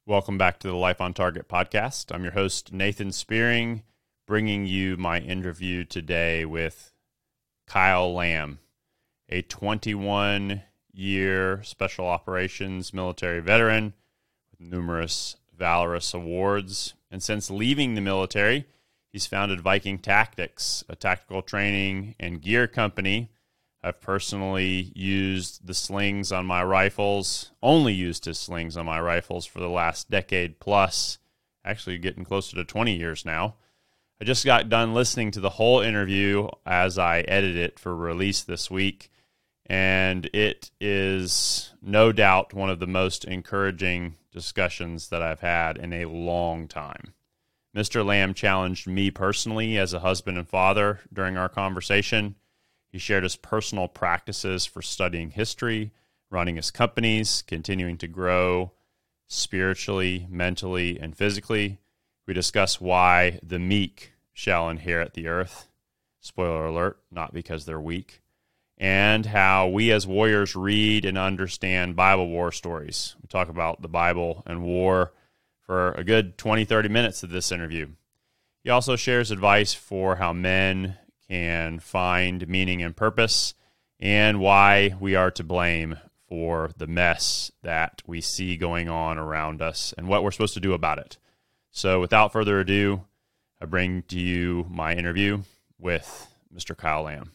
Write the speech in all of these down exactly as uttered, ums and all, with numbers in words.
Welcome back to the Life on Target podcast. I'm your host, Nathan Spearing, bringing you my interview today with Kyle Lamb, a twenty-one-year Special Operations military veteran with numerous valorous awards. And since leaving the military, he's founded Viking Tactics, a tactical training and gear company. I've personally used the slings on my rifles, only used his slings on my rifles for the last decade plus, actually getting closer to twenty years now. I just got done listening to the whole interview as I edit it for release this week, and it is no doubt one of the most encouraging discussions that I've had in a long time. Mister Lamb challenged me personally as a husband and father during our conversation. He shared his personal practices for studying history, running his companies, continuing to grow spiritually, mentally, and physically. We discuss why the meek shall inherit the earth. Spoiler alert, not because they're weak. And how we as warriors read and understand Bible war stories. We talk about the Bible and war for a good twenty, thirty minutes of this interview. He also shares advice for how men can find meaning and purpose, and why we are to blame for the mess that we see going on around us and what we're supposed to do about it. So without further ado, I bring to you my interview with Mister Kyle Lamb.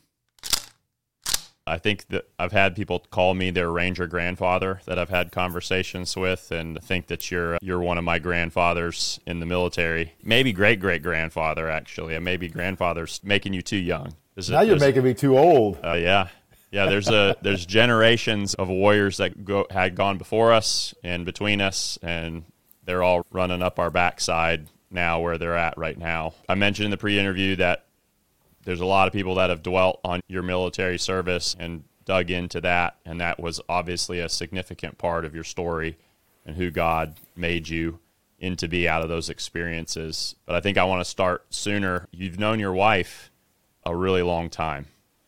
I think that I've had people call me their Ranger grandfather that I've had conversations with, and think that you're you're one of my grandfathers in the military. Maybe great-great-grandfather, actually. Maybe grandfather's making you too young. There's now a, you're making me too old. Uh, yeah. Yeah, there's a there's generations of warriors that go, had gone before us and between us, and they're all running up our backside now where they're at right now. I mentioned in the pre-interview that there's a lot of people that have dwelt on your military service and dug into that, and that was obviously a significant part of your story and who God made you into be out of those experiences. But I think I want to start sooner. You've known your wife a really long time.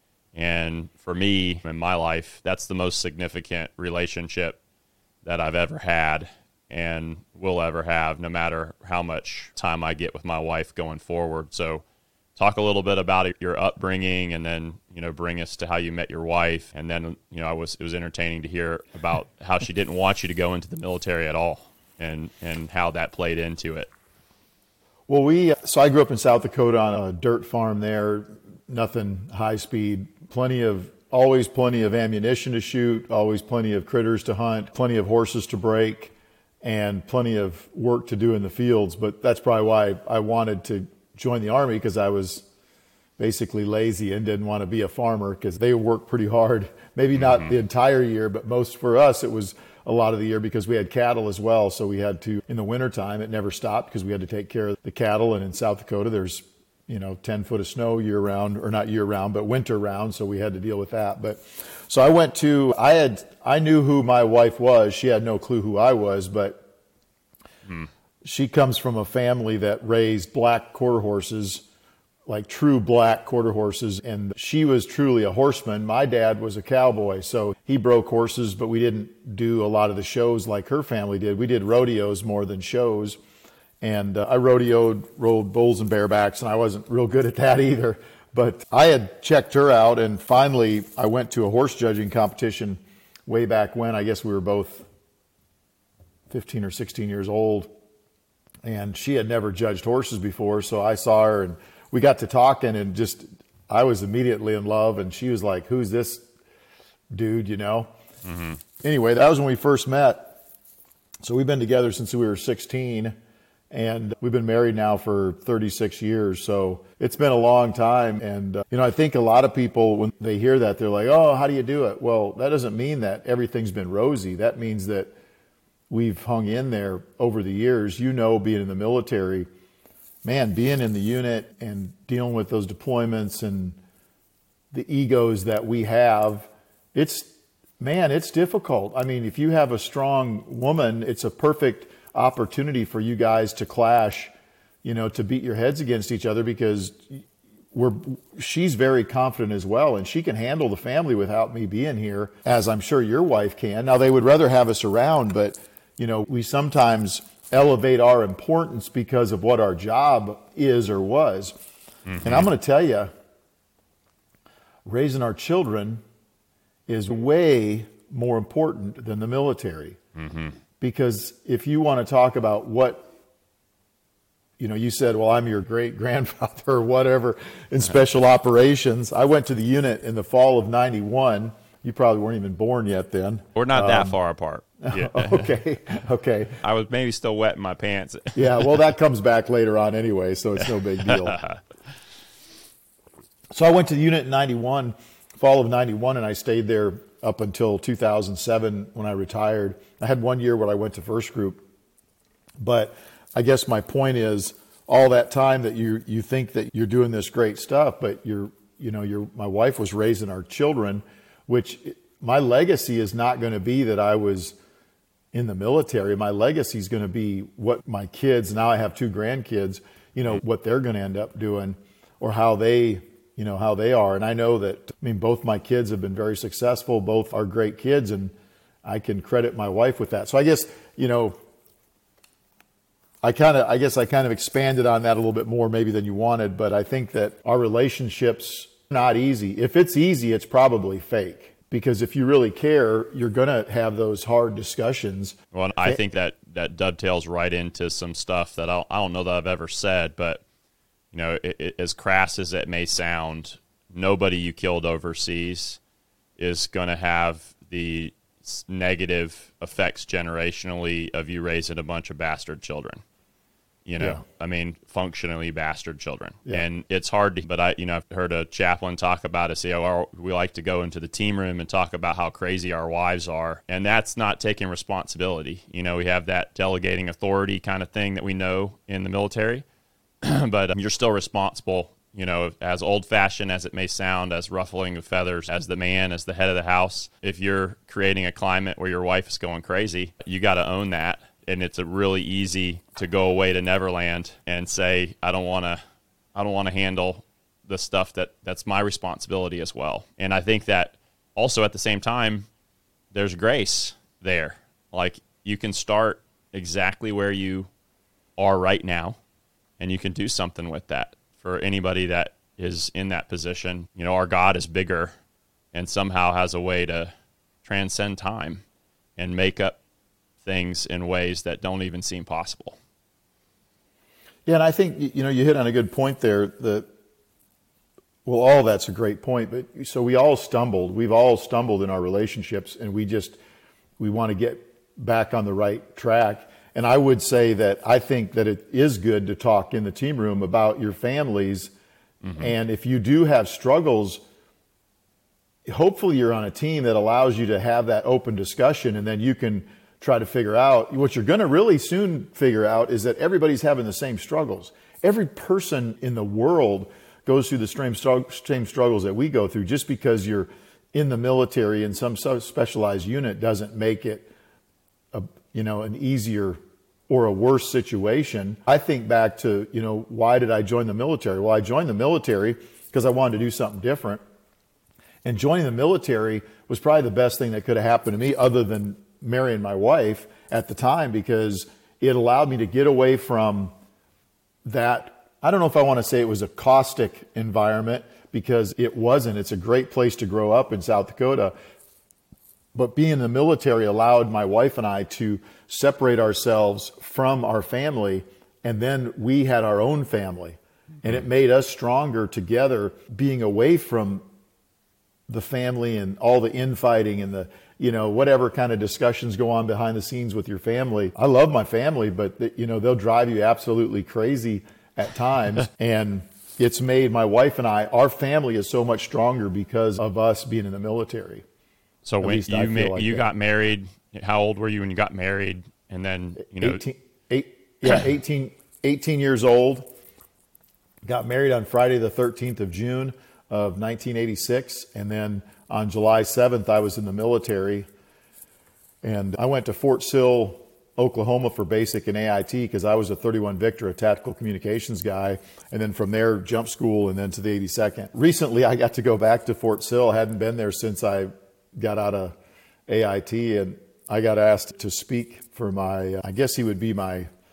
And for me, in my life, that's the most significant relationship that I've ever had and will ever have, no matter how much time I get with my wife going forward. So talk a little bit about your upbringing, and then, you know, bring us to how you met your wife. And then, you know, I was it was entertaining to hear about how she didn't want you to go into the military at all, and and how that played into it. Well, we so I grew up in South Dakota on a dirt farm there, nothing high speed, plenty of always plenty of ammunition to shoot, always plenty of critters to hunt, plenty of horses to break, and plenty of work to do in the fields. But that's probably why I wanted to join the Army, because I was basically lazy and didn't want to be a farmer, because they work pretty hard. Maybe not mm-hmm. the entire year, but most for us, it was a lot of the year, because we had cattle as well. So we had to, in the wintertime, it never stopped because we had to take care of the cattle. And in South Dakota, there's, you know, ten foot of snow year round, or not year round, but winter round. So we had to deal with that. But so I went to, I had, I knew who my wife was. She had no clue who I was, but mm. she comes from a family that raised black quarter horses, like true black quarter horses, and she was truly a horseman. My dad was a cowboy, so he broke horses, but we didn't do a lot of the shows like her family did. We did rodeos more than shows, and uh, I rodeoed, rode bulls and barebacks, and I wasn't real good at that either. But I had checked her out, and finally I went to a horse judging competition way back when. I guess we were both fifteen or sixteen years old. And she had never judged horses before, so I saw her, and we got to talking, and just, I was immediately in love, and she was like, who's this dude, you know? Mm-hmm. Anyway, that was when we first met. So we've been together since we were sixteen, and we've been married now for thirty-six years, so it's been a long time. And, uh, you know, I think a lot of people, when they hear that, they're like, oh, how do you do it? Well, that doesn't mean that everything's been rosy. That means that we've hung in there over the years. You know, being in the military, man, being in the unit and dealing with those deployments and the egos that we have, it's, man, it's difficult. I mean, if you have a strong woman, it's a perfect opportunity for you guys to clash, you know, to beat your heads against each other, because we're, she's very confident as well, and she can handle the family without me being here, as I'm sure your wife can. Now, they would rather have us around, but you know, we sometimes elevate our importance because of what our job is or was. Mm-hmm. And I'm going to tell you, raising our children is way more important than the military. Mm-hmm. Because if you want to talk about what, you know, you said, well, I'm your great grandfather or whatever in special operations. I went to the unit in the fall of ninety-one. You probably weren't even born yet then. We're not um, that far apart. Yeah. okay. Okay. I was maybe still wet in my pants. Yeah. Well, that comes back later on anyway, so it's no big deal. So I went to the unit in ninety-one, fall of ninety-one, and I stayed there up until two thousand seven when I retired. I had one year where I went to first group. But I guess my point is, all that time that you you think that you're doing this great stuff, but you're, you know, you're, my wife was raising our children, which my legacy is not going to be that I was in the military. My legacy is going to be what my kids, now I have two grandkids, you know, what they're going to end up doing or how they, you know, how they are. And I know that, I mean, both my kids have been very successful. Both are great kids, and I can credit my wife with that. So I guess, you know, I kind of, I guess I kind of expanded on that a little bit more maybe than you wanted, but I think that our relationships are not easy. If it's easy, it's probably fake. Because if you really care, you're going to have those hard discussions. Well, I think that, that dovetails right into some stuff that I don't, I don't know that I've ever said, but, you know, it, it, as crass as it may sound, nobody you killed overseas is going to have the negative effects generationally of you raising a bunch of bastard children. You know, yeah. I mean, functionally bastard children. Yeah. And it's hard to, but I, you know, I've heard a chaplain talk about it, say, oh, we like to go into the team room and talk about how crazy our wives are. And that's not taking responsibility. You know, we have that delegating authority kind of thing that we know in the military, but um, you're still responsible, you know, as old fashioned as it may sound, as ruffling of feathers, as the man, as the head of the house. If you're creating a climate where your wife is going crazy, you got to own that. And it's a really easy to go away to Neverland and say, I don't want to, I don't want to handle the stuff that that's my responsibility as well. And I think that also at the same time, there's grace there. Like you can start exactly where you are right now, and you can do something with that. For anybody that is in that position, you know, our God is bigger and somehow has a way to transcend time and make up things in ways that don't even seem possible. Yeah, and I think, you know, you hit on a good point there. That, well, all that's a great point. But so we all stumbled. We've all stumbled in our relationships, and we just, we want to get back on the right track. And I would say that I think that it is good to talk in the team room about your families. Mm-hmm. And if you do have struggles, hopefully you're on a team that allows you to have that open discussion, and then you can try to figure out what you're going to really soon figure out is that everybody's having the same struggles. Every person in the world goes through the same, same struggles that we go through. Just because you're in the military in some specialized unit doesn't make it a, you know, an easier or a worse situation. I think back to, you know, why did I join the military? Well, I joined the military because I wanted to do something different. And joining the military was probably the best thing that could have happened to me, other than marrying my wife at the time, because it allowed me to get away from that. I don't know if I want to say it was a caustic environment, because it wasn't. It's a great place to grow up in South Dakota. But being in the military allowed my wife and I to separate ourselves from our family, and then we had our own family. And it made us stronger together, being away from the family and all the infighting and the, you know, whatever kind of discussions go on behind the scenes with your family. I love my family, but, you know, they'll drive you absolutely crazy at times. And it's made my wife and I, our family is so much stronger because of us being in the military. So at when you ma- like you that. got married, how old were you when you got married? And then, you know, eighteen, eight, yeah, eighteen, eighteen years old. Got married on Friday the thirteenth of June of nineteen eighty-six, and then on July seventh, I was in the military, and I went to Fort Sill, Oklahoma for basic and A I T, because I was a thirty-one Victor, a tactical communications guy, and then from there, jump school, and then to the eighty-second. Recently, I got to go back to Fort Sill. I hadn't been there since I got out of A I T, and I got asked to speak for my, I guess he would be my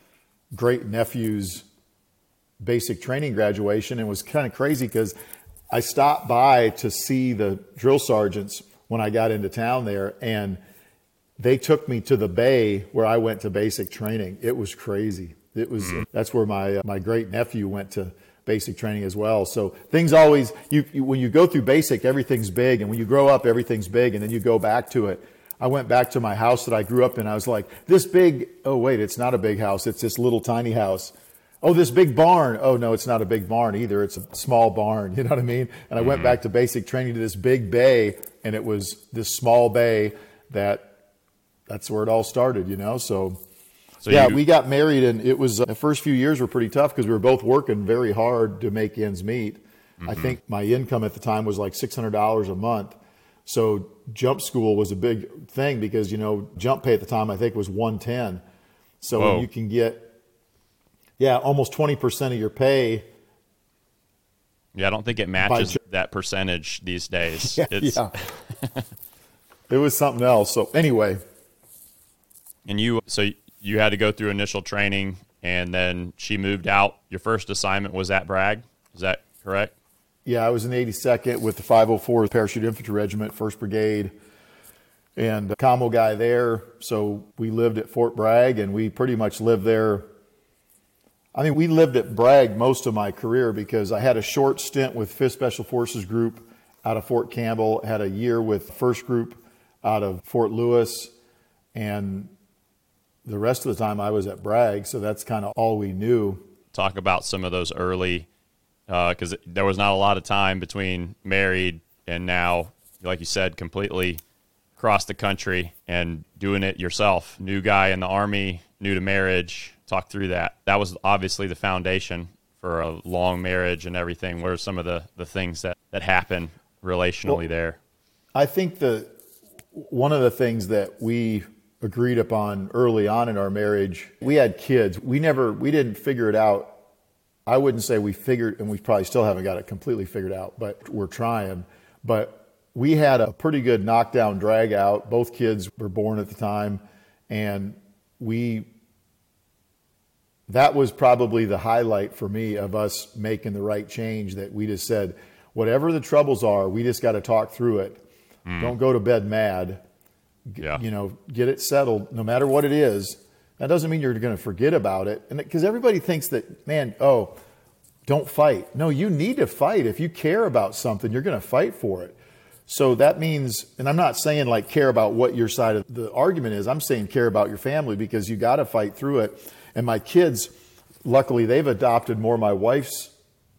great nephew's basic training graduation, and it was kind of crazy because I stopped by to see the drill sergeants when I got into town there, and they took me to the bay where I went to basic training. It was crazy. It was mm-hmm. That's where my uh, my great nephew went to basic training as well. So things always you, you when you go through basic, everything's big, and when you grow up, everything's big, and then you go back to it. I went back to my house that I grew up in. I was like, this big. Oh wait, it's not a big house. It's this little tiny house. Oh, this big barn. Oh no, it's not a big barn either. It's a small barn. You know what I mean? And I mm-hmm. went back to basic training to this big bay, and it was this small bay that. That's where it all started, you know. So, so yeah, you, we got married, and it was uh, the first few years were pretty tough because we were both working very hard to make ends meet. Mm-hmm. I think my income at the time was like six hundred dollars a month. So jump school was a big thing because, you know, jump pay at the time I think was one ten. So when you can get, yeah, almost twenty percent of your pay. Yeah, I don't think it matches that percentage these days. Yeah, it's... yeah. It was something else. So anyway. And you, so you had to go through initial training, and then she moved out. Your first assignment was at Bragg. Is that correct? Yeah, I was in the eighty-second with the five oh fourth Parachute Infantry Regiment, first Brigade, and a commo guy there. So we lived at Fort Bragg, and we pretty much lived there. I mean, we lived at Bragg most of my career because I had a short stint with fifth Special Forces Group out of Fort Campbell, had a year with first Group out of Fort Lewis, and the rest of the time I was at Bragg, so that's kind of all we knew. Talk about some of those early, because uh, there was not a lot of time between married and now, like you said, completely across the country and doing it yourself. New guy in the Army, new to marriage. Talk through that. That was obviously the foundation for a long marriage and everything. What are some of the, the things that, that happen relationally well, there? I think the one of the things that we agreed upon early on in our marriage, we had kids. We never, we didn't figure it out. I wouldn't say we figured, and we probably still haven't got it completely figured out, but we're trying. But we had a pretty good knockdown drag out. Both kids were born at the time, and we, that was probably the highlight for me of us making the right change, that we just said, whatever the troubles are, we just got to talk through it. Mm. Don't go to bed mad. Yeah. You know, get it settled no matter what it is. That doesn't mean you're going to forget about it. And because everybody thinks that, man, oh, don't fight. No, you need to fight. If you care about something, you're going to fight for it. So that means, and I'm not saying like care about what your side of the argument is. I'm saying care about your family because you got to fight through it. And my kids, luckily, they've adopted more my wife's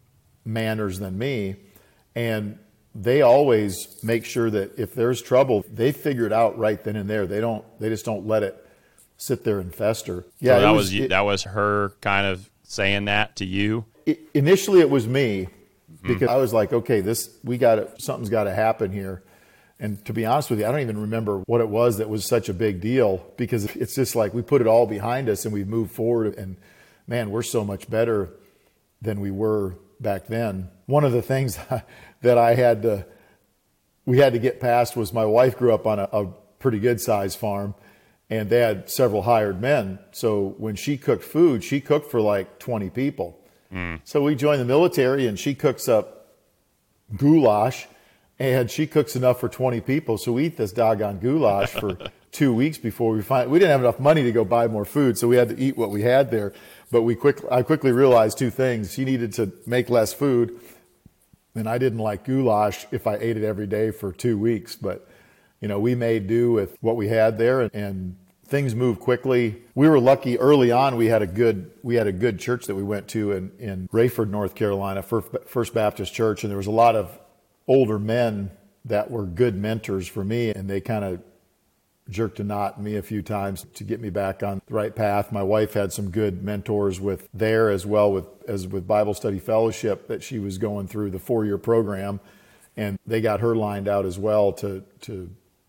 manners than me. And they always make sure that if there's trouble, they figure it out right then and there. They don't. They just don't let it sit there and fester. Yeah, so that was, was it, that was her kind of saying that to you. It, initially, it was me because mm-hmm. I was like, okay, this we got to something's got to happen here. And to be honest with you, I don't even remember what it was that was such a big deal because it's just like we put it all behind us and we moved forward. And man, we're so much better than we were back then. One of the things that I had to, we had to get past was my wife grew up on a, a pretty good sized farm, and they had several hired men. So when she cooked food, she cooked for like twenty people. Mm. So we joined the military, and she cooks up goulash, and she cooks enough for twenty people. So we eat this doggone goulash for two weeks before we find, we didn't have enough money to go buy more food. So we had to eat what we had there. But we quick, I quickly realized two things. She needed to make less food, and I didn't like goulash if I ate it every day for two weeks. But, you know, we made do with what we had there, and, and things moved quickly. We were lucky early on. We had a good, we had a good church that we went to in, in Rayford, North Carolina, First Baptist Church. And there was a lot of older men that were good mentors for me, and they kind of jerked a knot in me a few times to get me back on the right path. My wife had some good mentors with there as well with as with Bible Study Fellowship that she was going through the four-year program, and they got her lined out as well to to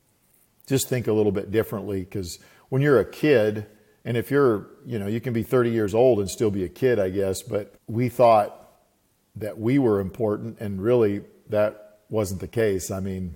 just think a little bit differently, because when you're a kid, and if you're, you know, you can be thirty years old and still be a kid, I guess, but we thought that we were important, and really that wasn't the case. I mean,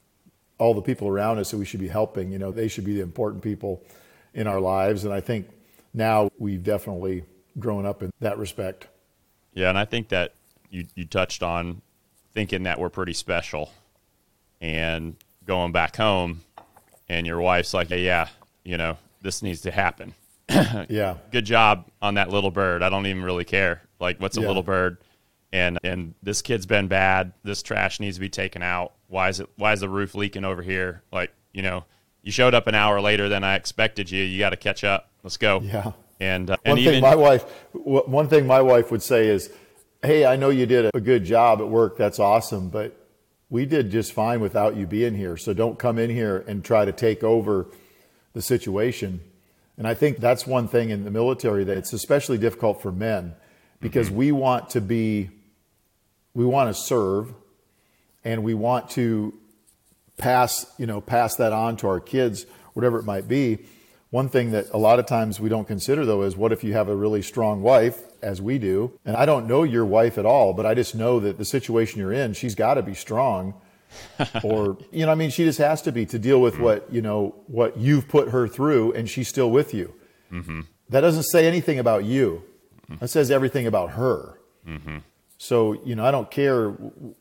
all the people around us who we should be helping, you know, they should be the important people in our lives. And I think now we've definitely grown up in that respect. Yeah, and I think that you, you touched on thinking that we're pretty special and going back home and your wife's like, hey, yeah, you know, this needs to happen. Yeah. Good job on that little bird. I don't even really care. Like, what's a Yeah. little bird? And and this kid's been bad. This trash needs to be taken out. Why is it? Why is the roof leaking over here? Like, you know, you showed up an hour later than I expected you. You got to catch up. Let's go. Yeah. And uh, One and thing even my wife, one thing my wife would say is, hey, I know you did a good job at work. That's awesome. But we did just fine without you being here. So don't come in here and try to take over the situation. And I think that's one thing in the military that it's especially difficult for men, because mm-hmm. we want to be, we want to serve, and we want to pass, you know, pass that on to our kids, whatever it might be. One thing that a lot of times we don't consider, though, is what if you have a really strong wife, as we do? And I don't know your wife at all, but I just know that the situation you're in, she's got to be strong. Or, you know, I mean, she just has to be to deal with mm-hmm. what, you know, what you've put her through, and she's still with you. Mm-hmm. That doesn't say anything about you. Mm-hmm. That says everything about her. Mm-hmm. So, you know, I don't care.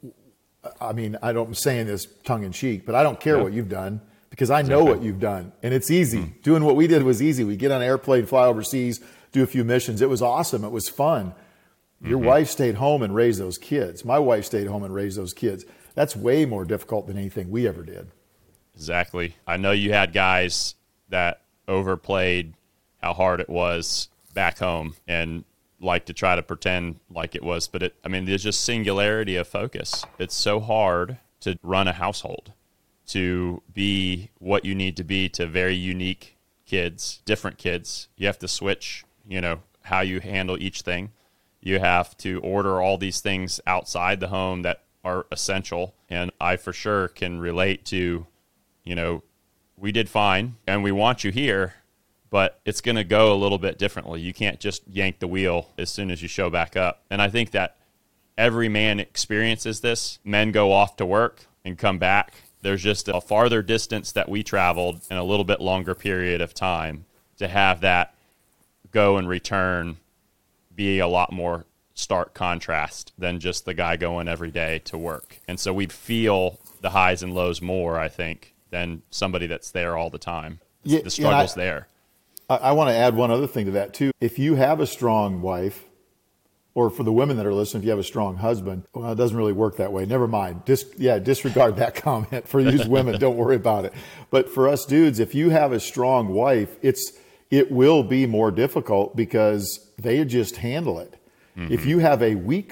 I mean, I don't, I'm saying this tongue in cheek, but I don't care yeah. what you've done, because I know what you've done, and it's easy. Mm-hmm. Doing what we did was easy. We get on an airplane, fly overseas, do a few missions. It was awesome. It was fun. Your mm-hmm. wife stayed home and raised those kids. My wife stayed home and raised those kids. That's way more difficult than anything we ever did. Exactly. I know you had guys that overplayed how hard it was back home and like to try to pretend like it was, but it, I mean, there's just singularity of focus. It's so hard to run a household, to be what you need to be to very unique kids, different kids. You have to switch, you know, how you handle each thing. You have to order all these things outside the home that are essential. And I for sure can relate to, you know, we did fine and we want you here, but it's going to go a little bit differently. You can't just yank the wheel as soon as you show back up. And I think that every man experiences this. Men go off to work and come back. There's just a farther distance that we traveled in a little bit longer period of time to have that go and return be a lot more stark contrast than just the guy going every day to work. And so we'd feel the highs and lows more, I think, than somebody that's there all the time. Yeah, the struggle's yeah, I, there. I, I want to add one other thing to that, too. If you have a strong wife, or for the women that are listening, if you have a strong husband, well, it doesn't really work that way. Never mind. Dis, yeah, disregard that comment. For these women, don't worry about it. But for us dudes, if you have a strong wife, it's it will be more difficult because they just handle it. Mm-hmm. If you have a weak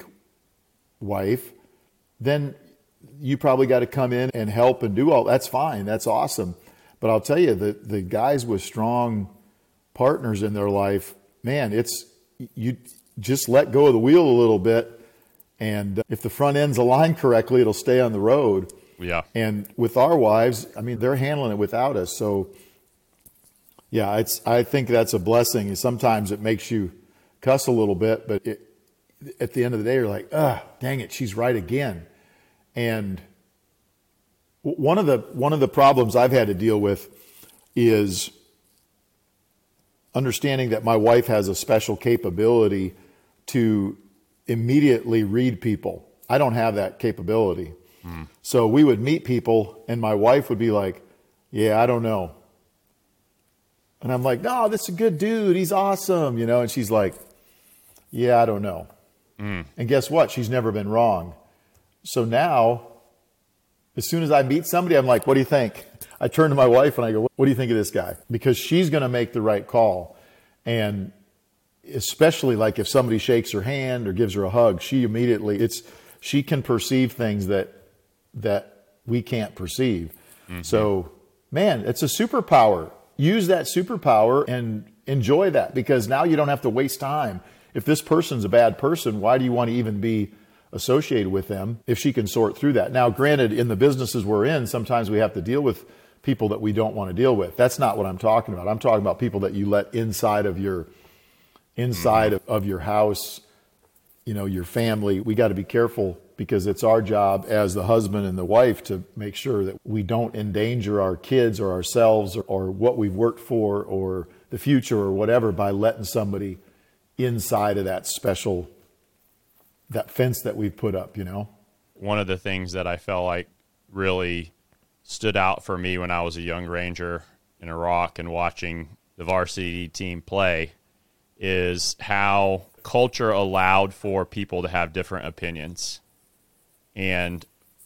wife, then you probably got to come in and help and do all. That's fine. That's awesome. But I'll tell you, the the guys with strong partners in their life, man, it's you just let go of the wheel a little bit, and if the front end's aligned correctly, it'll stay on the road. Yeah. And with our wives, I mean, they're handling it without us. So, yeah, it's I think that's a blessing. Sometimes it makes you cuss a little bit, but it, at the end of the day, you're like, ah, dang it, she's right again. And one of the one of the problems I've had to deal with is understanding that my wife has a special capability to immediately read people. I don't have that capability. Mm. So we would meet people and my wife would be like, yeah, I don't know. And I'm like, no, this is a good dude. He's awesome. You know, and she's like, yeah, I don't know. Mm. And guess what? She's never been wrong. So now, as soon as I meet somebody, I'm like, what do you think? I turn to my wife and I go, what do you think of this guy? Because she's going to make the right call. And especially like if somebody shakes her hand or gives her a hug, she immediately, it's, she can perceive things that, that we can't perceive. Mm-hmm. So, man, it's a superpower. Use that superpower and enjoy that, because now you don't have to waste time. If this person's a bad person, why do you want to even be associated with them if she can sort through that? Now, granted, in the businesses we're in, sometimes we have to deal with people that we don't want to deal with. That's not what I'm talking about. I'm talking about people that you let inside of your inside mm-hmm. of, of your house, you know, your family. We got to be careful, because it's our job as the husband and the wife to make sure that we don't endanger our kids or ourselves or, or what we've worked for or the future or whatever by letting somebody inside of that special, that fence that we've put up, you know? One of the things that I felt like really stood out for me when I was a young Ranger in Iraq and watching the varsity team play is how culture allowed for people to have different opinions and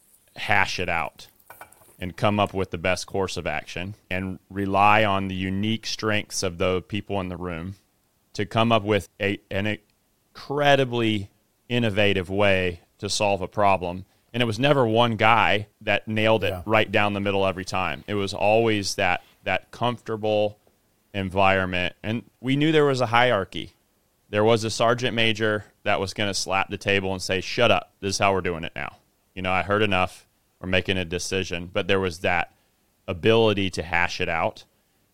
hash it out and come up with the best course of action and rely on the unique strengths of the people in the room to come up with a, an incredibly innovative way to solve a problem. And it was never one guy that nailed it yeah. right down the middle every time. It was always that that comfortable environment. And we knew there was a hierarchy. There was a sergeant major that was going to slap the table and say, shut up, this is how we're doing it now. You know, I heard enough, we're making a decision. But there was that ability to hash it out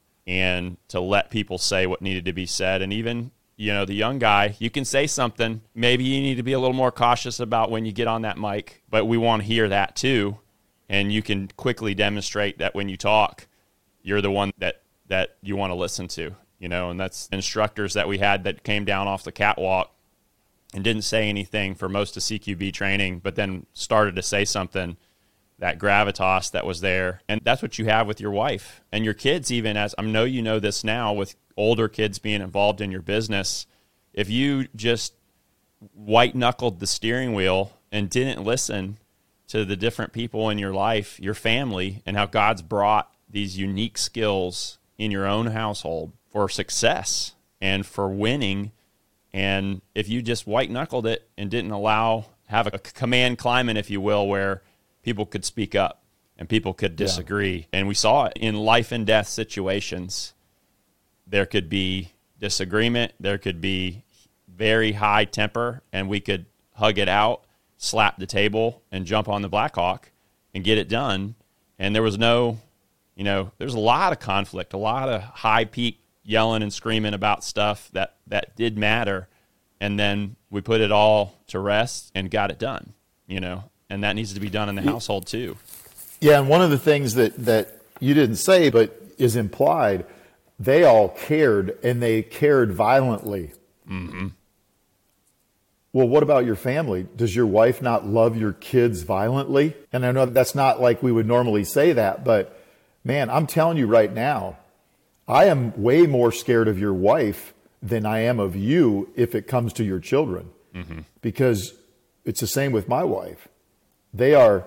and to let people say what needed to be said. And even, you know, the young guy, you can say something. Maybe you need to be a little more cautious about when you get on that mic, but we want to hear that too. And you can quickly demonstrate that when you talk, you're the one that, that you want to listen to, you know, and that's instructors that we had that came down off the catwalk and didn't say anything for most of C Q B training, but then started to say something, that gravitas that was there. And that's what you have with your wife and your kids, even as I know you know this now with older kids being involved in your business. If you just white-knuckled the steering wheel and didn't listen to the different people in your life, your family, and how God's brought these unique skills in your own household for success and for winning, and if you just white-knuckled it and didn't allow, have a command climate, if you will, where people could speak up and people could disagree. Yeah. And we saw it in life and death situations. There could be disagreement. There could be very high temper, and we could hug it out, slap the table, and jump on the Blackhawk and get it done. And there was no, you know, there's a lot of conflict, a lot of high peak yelling and screaming about stuff that, that did matter. And then we put it all to rest and got it done, you know, and that needs to be done in the household too. Yeah, and one of the things that, that you didn't say but is implied, they all cared, and they cared violently. Mm-hmm. Well, what about your family? Does your wife not love your kids violently? And I know that's not like we would normally say that, but man, I'm telling you right now, I am way more scared of your wife than I am of you if it comes to your children. Mm-hmm. Because it's the same with my wife. They are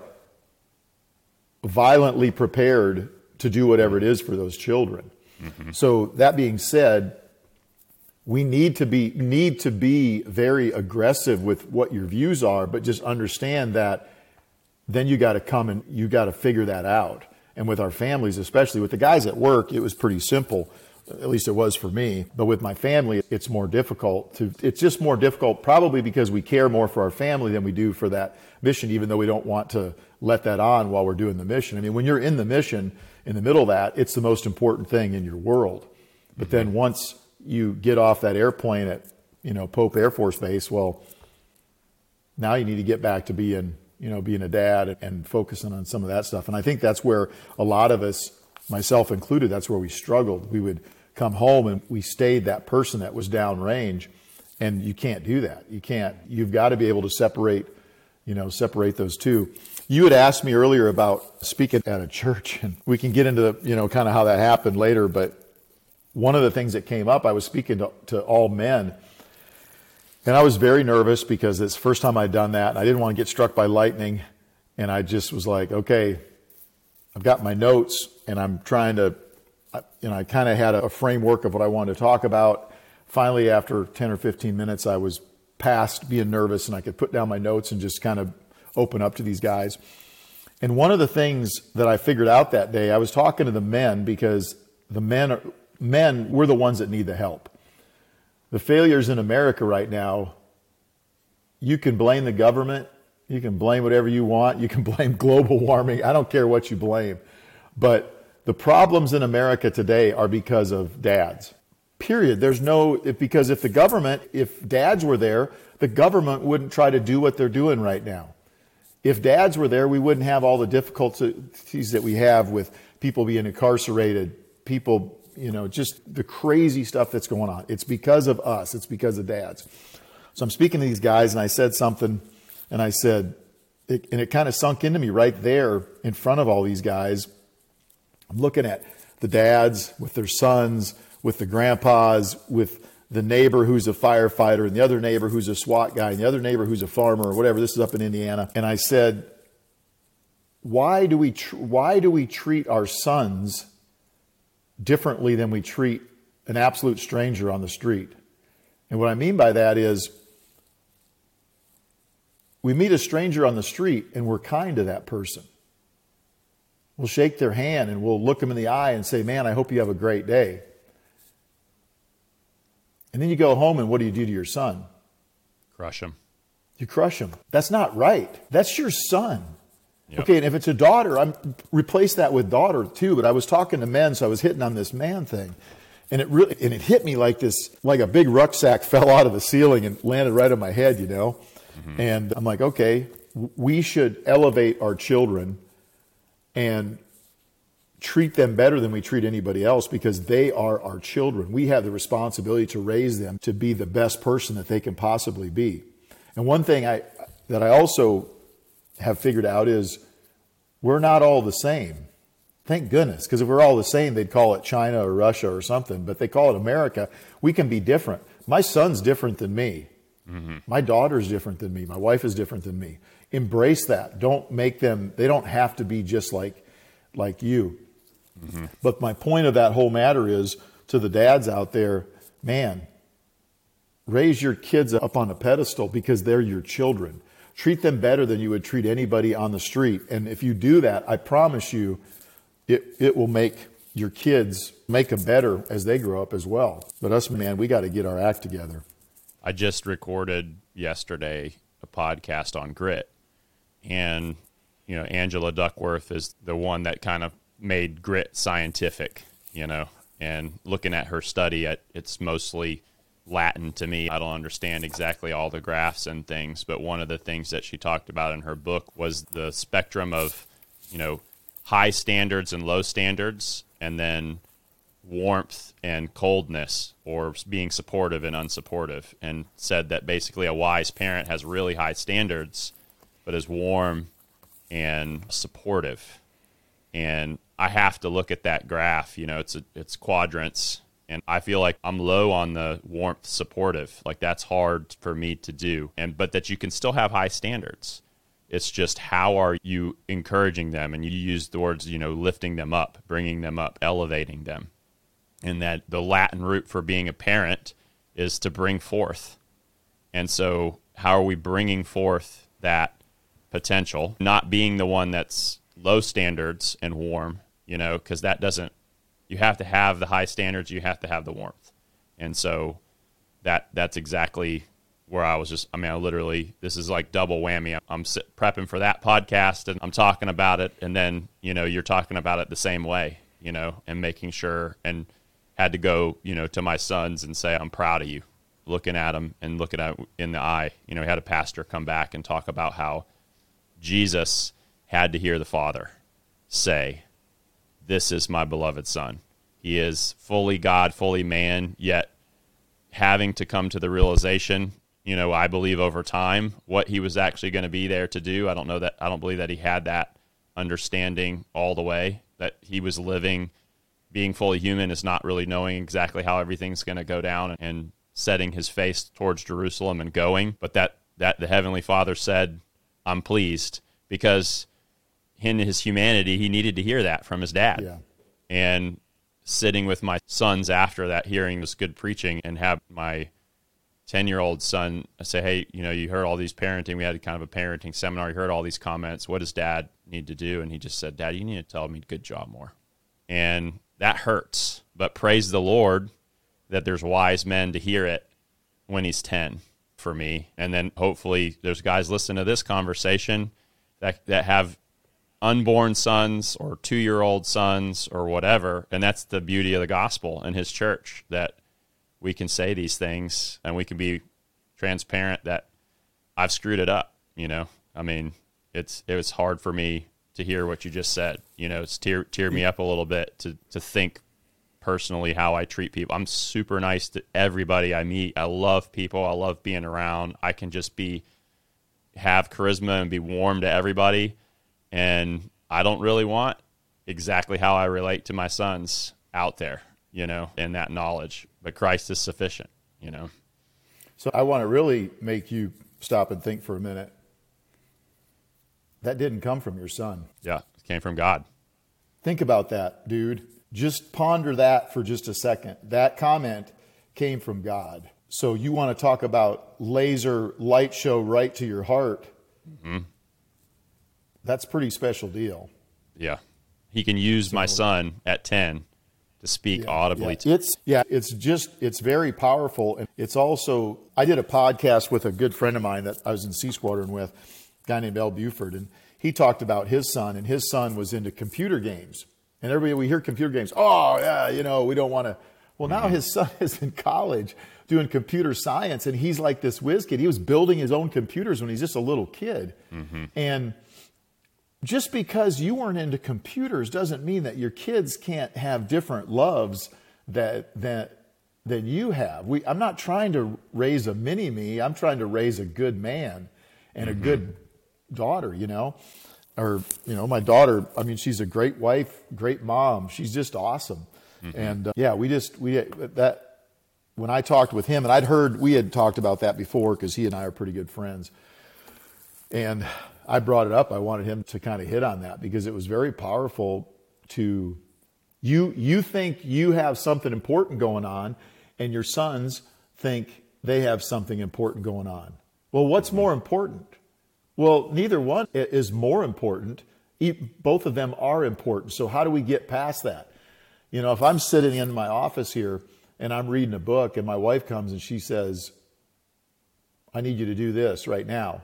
violently prepared to do whatever it is for those children. Mm-hmm. So that being said, we need to be need to be very aggressive with what your views are, but just understand that then you got to come and you got to figure that out. And with our families, especially with the guys at work, it was pretty simple. At least it was for me. But with my family, it's more difficult to, it's just more difficult probably because we care more for our family than we do for that mission, even though we don't want to let that on while we're doing the mission. I mean, when you're in the mission, in the middle of that, it's the most important thing in your world. But then once you get off that airplane at, you know, Pope Air Force Base, well, now you need to get back to being, you know, being a dad and focusing on some of that stuff. And I think that's where a lot of us, myself included, that's where we struggled. We would come home and we stayed that person that was downrange, and you can't do that. You can't. You've got to be able to separate, you know, separate those two. You had asked me earlier about speaking at a church, and we can get into, you know, kind of how that happened later. But one of the things that came up, I was speaking to, to all men, and I was very nervous because it's the first time I'd done that, and I didn't want to get struck by lightning. And I just was like, okay, I've got my notes, and I'm trying to, you know, I kind of had a framework of what I wanted to talk about. Finally, after ten or fifteen minutes, I was past being nervous, and I could put down my notes and just kind of open up to these guys. And one of the things that I figured out that day, I was talking to the men because the men, are, men, we're the ones that need the help. The failures in America right now, you can blame the government, you can blame whatever you want, you can blame global warming, I don't care what you blame. But the problems in America today are because of dads. Period. There's no, if, because if the government, if dads were there, the government wouldn't try to do what they're doing right now. If dads were there, we wouldn't have all the difficulties that we have with people being incarcerated, people you know, just the crazy stuff that's going on. It's because of us. It's because of dads. So I'm speaking to these guys, and I said something, and I said, it, and it kind of sunk into me right there in front of all these guys. I'm looking at the dads with their sons, with the grandpas, with the neighbor who's a firefighter, and the other neighbor who's a SWAT guy, and the other neighbor who's a farmer, or whatever. This is up in Indiana. And I said, why do we tr- why do we treat our sons differently than we treat an absolute stranger on the street? And what I mean by that is, we meet a stranger on the street and we're kind to that person. We'll shake their hand and we'll look them in the eye and say, man, I hope you have a great day. And then you go home and what do you do to your son? Crush him. You crush him. That's not right. That's your son. Yep. Okay, and if it's a daughter, I'm replace that with daughter too. But I was talking to men, so I was hitting on this man thing. And it really and it hit me like this, like a big rucksack fell out of the ceiling and landed right on my head, you know. Mm-hmm. And I'm like, okay, we should elevate our children and treat them better than we treat anybody else because they are our children. We have the responsibility to raise them to be the best person that they can possibly be. And one thing I that I also have figured out is we're not all the same. Thank goodness, because if we're all the same, they'd call it China or Russia or something, but they call it America. We can be different. My son's different than me. Mm-hmm. My daughter's different than me. My wife is different than me. Embrace that. Don't make them, they don't have to be just like, like you. Mm-hmm. But my point of that whole matter is to the dads out there, man, raise your kids up on a pedestal because they're your children. Treat them better than you would treat anybody on the street. And if you do that, I promise you, it, it will make your kids, make them better as they grow up as well. But us, man, we got to get our act together. I just recorded yesterday a podcast on grit. And, you know, Angela Duckworth is the one that kind of made grit scientific, you know, and looking at her study, it's mostly Latin to me. I don't understand exactly all the graphs and things, but one of the things that she talked about in her book was the spectrum of, you know, high standards and low standards, and then warmth and coldness, or being supportive and unsupportive, and said that basically a wise parent has really high standards, but is warm and supportive. And I have to look at that graph, you know, it's a, it's quadrants, and I feel like I'm low on the warmth supportive. Like that's hard for me to do. And but that you can still have high standards. It's just how are you encouraging them? And you use the words, you know, lifting them up, bringing them up, elevating them. And that the Latin root for being a parent is to bring forth. And so how are we bringing forth that potential, not being the one that's low standards and warm, you know, because that doesn't, you have to have the high standards, you have to have the warmth. And so that that's exactly where I was just, I mean, I literally, this is like double whammy. I'm sit, prepping for that podcast and I'm talking about it. And then, you know, you're talking about it the same way, you know, and making sure, and had to go, you know, to my sons and say, I'm proud of you, looking at them and looking at in the eye. You know, we had a pastor come back and talk about how Jesus had to hear the Father say, this is my beloved Son. He is fully God, fully man, yet having to come to the realization, you know, I believe over time, what he was actually going to be there to do. I don't know that, I don't believe that he had that understanding all the way, that he was living, being fully human is not really knowing exactly how everything's going to go down and setting his face towards Jerusalem and going. But that, that the Heavenly Father said, I'm pleased, because in his humanity, he needed to hear that from his dad. Yeah. And sitting with my sons after that, hearing this good preaching, and have my ten-year-old son say, hey, you know, you heard all these parenting, we had kind of a parenting seminar, you heard all these comments, what does dad need to do? And he just said, Dad, you need to tell me good job more. And that hurts, but praise the Lord that there's wise men to hear it when he's ten for me. And then hopefully there's guys listening to this conversation that that have unborn sons or two-year-old sons or whatever, and that's the beauty of the gospel and his church, that we can say these things and we can be transparent that I've screwed it up, you know? I mean, it's it was hard for me to hear what you just said. You know, it's tear, teared me up a little bit to, to think personally how I treat people. I'm super nice to everybody I meet. I love people. I love being around. I can just be, have charisma and be warm to everybody. And I don't really want exactly how I relate to my sons out there, you know, and that knowledge. But Christ is sufficient, you know. So I want to really make you stop and think for a minute. That didn't come from your son. Yeah, it came from God. Think about that, dude. Just ponder that for just a second. That comment came from God. So you want to talk about laser light show right to your heart. Mm-hmm. That's a pretty special deal. Yeah. He can use so, my son at ten to speak yeah, audibly. Yeah. To it's yeah, it's just it's very powerful. And it's also, I did a podcast with a good friend of mine that I was in Sea Squadron with, a guy named L. Buford, and he talked about his son, and his son was into computer games. And everybody, we hear computer games. Oh, yeah, you know, we don't want to. Well, now his son is in college doing computer science, and he's like this whiz kid. He was building his own computers when he's just a little kid. Mm-hmm. And just because you weren't into computers doesn't mean that your kids can't have different loves that that than you have. We, I'm not trying to raise a mini-me. I'm trying to raise a good man and mm-hmm. a good daughter, you know. Or, you know, my daughter, I mean, she's a great wife, great mom. She's just awesome. Mm-hmm. And uh, yeah, we just, we, that, when I talked with him, and I'd heard, we had talked about that before because he and I are pretty good friends. And I brought it up. I wanted him to kind of hit on that because it was very powerful to, you, you think you have something important going on and your sons think they have something important going on. Well, what's more important? Well, neither one is more important. Both of them are important. So how do we get past that? You know, if I'm sitting in my office here and I'm reading a book and my wife comes and she says, I need you to do this right now.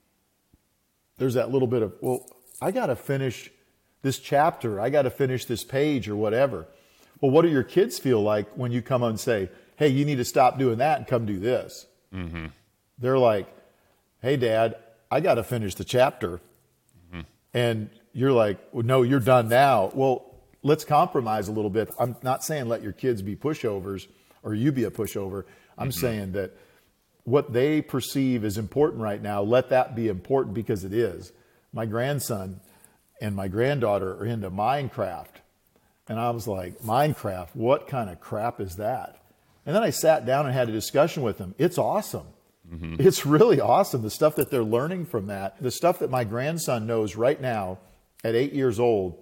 There's that little bit of, well, I got to finish this chapter. I got to finish this page or whatever. Well, what do your kids feel like when you come and say, hey, you need to stop doing that and come do this? Mm-hmm. They're like, hey, Dad, I got to finish the chapter. Mm-hmm. And you're like, well, no, you're done now. Well, let's compromise a little bit. I'm not saying let your kids be pushovers or you be a pushover. I'm mm-hmm. saying that what they perceive as important right now, let that be important because it is. My grandson and my granddaughter are into Minecraft. And I was like, Minecraft, what kind of crap is that? And then I sat down and had a discussion with them. It's awesome. Mm-hmm. It's really awesome, the stuff that they're learning from that. The stuff that my grandson knows right now at eight years old,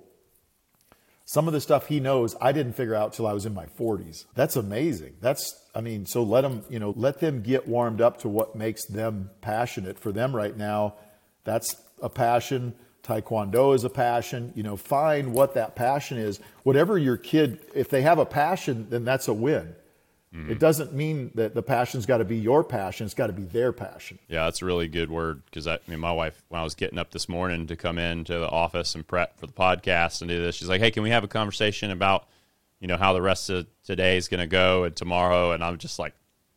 some of the stuff he knows I didn't figure out till I was in my forties. That's amazing. That's, I mean, so let them, you know, let them get warmed up to what makes them passionate. For them right now, that's a passion. Taekwondo is a passion. You know, find what that passion is. Whatever your kid, if they have a passion, then that's a win. Mm-hmm. It doesn't mean that the passion's got to be your passion. It's got to be their passion. Yeah, that's a really good word because I, I mean, my wife, when I was getting up this morning to come into the office and prep for the podcast and do this, she's like, hey, can we have a conversation about, you know, how the rest of today is going to go and tomorrow? And I'm just like,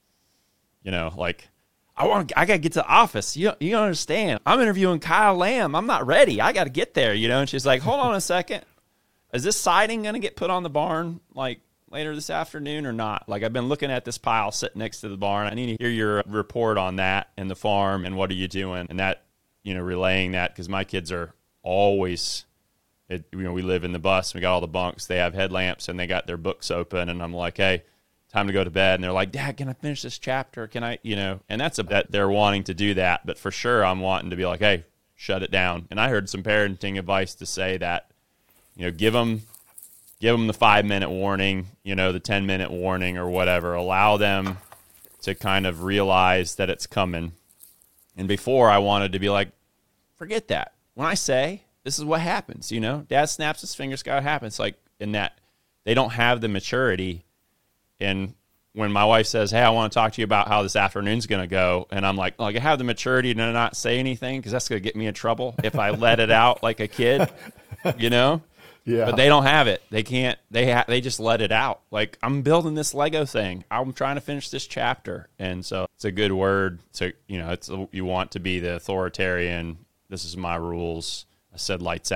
you know, like, I want, I got to get to the office. You don't, you don't understand. I'm interviewing Kyle Lamb. I'm not ready. I got to get there, you know? And she's like, hold on a second. Is this siding going to get put on the barn? Like, later this afternoon or not? Like, I've been looking at this pile sitting next to the barn. I need to hear your report on that and the farm and what are you doing? And that, you know, relaying that because my kids are always, it, you know, we live in the bus. We got all the bunks. They have headlamps and they got their books open. And I'm like, hey, time to go to bed. And they're like, Dad, can I finish this chapter? Can I, you know, and that's a that they're wanting to do that. But for sure, I'm wanting to be like, hey, shut it down. And I heard some parenting advice to say that, you know, give them, Give them the five-minute warning, you know, the ten-minute warning or whatever. Allow them to kind of realize that it's coming. And before, I wanted to be like, forget that. When I say, this is what happens, you know. Dad snaps his fingers, God happens. Like, in that, they don't have the maturity. And when my wife says, hey, I want to talk to you about how this afternoon's going to go, and I'm like, like, I have the maturity to not say anything because that's going to get me in trouble if I let it out like a kid, you know. Yeah. But they don't have it. They can't. They ha- they just let it out. Like, I'm building this Lego thing. I'm trying to finish this chapter. And so it's a good word. So, you know, it's a, you want to be the authoritarian. This is my rules. I said lights out,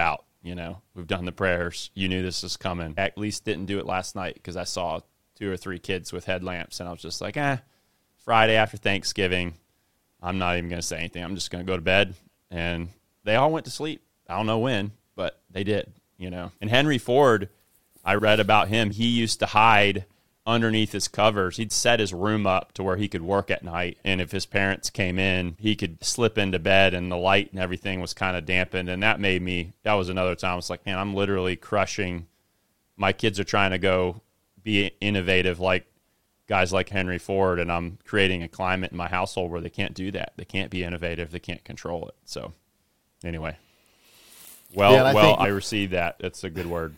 You know, we've done the prayers. You knew this was coming. At least didn't do it last night because I saw two or three kids with headlamps, and I was just like, eh, Friday after Thanksgiving, I'm not even going to say anything. I'm just going to go to bed. And they all went to sleep. I don't know when, but they did, you know. And Henry Ford, I read about him. He used to hide underneath his covers. He'd set his room up to where he could work at night. And if his parents came in, he could slip into bed and the light and everything was kind of dampened. And that made me, that was another time I was like, man, I'm literally crushing. My kids are trying to go be innovative like guys like Henry Ford, and I'm creating a climate in my household where they can't do that. They can't be innovative. They can't control it. So anyway, well, yeah, I well, think- I received that. It's a good word.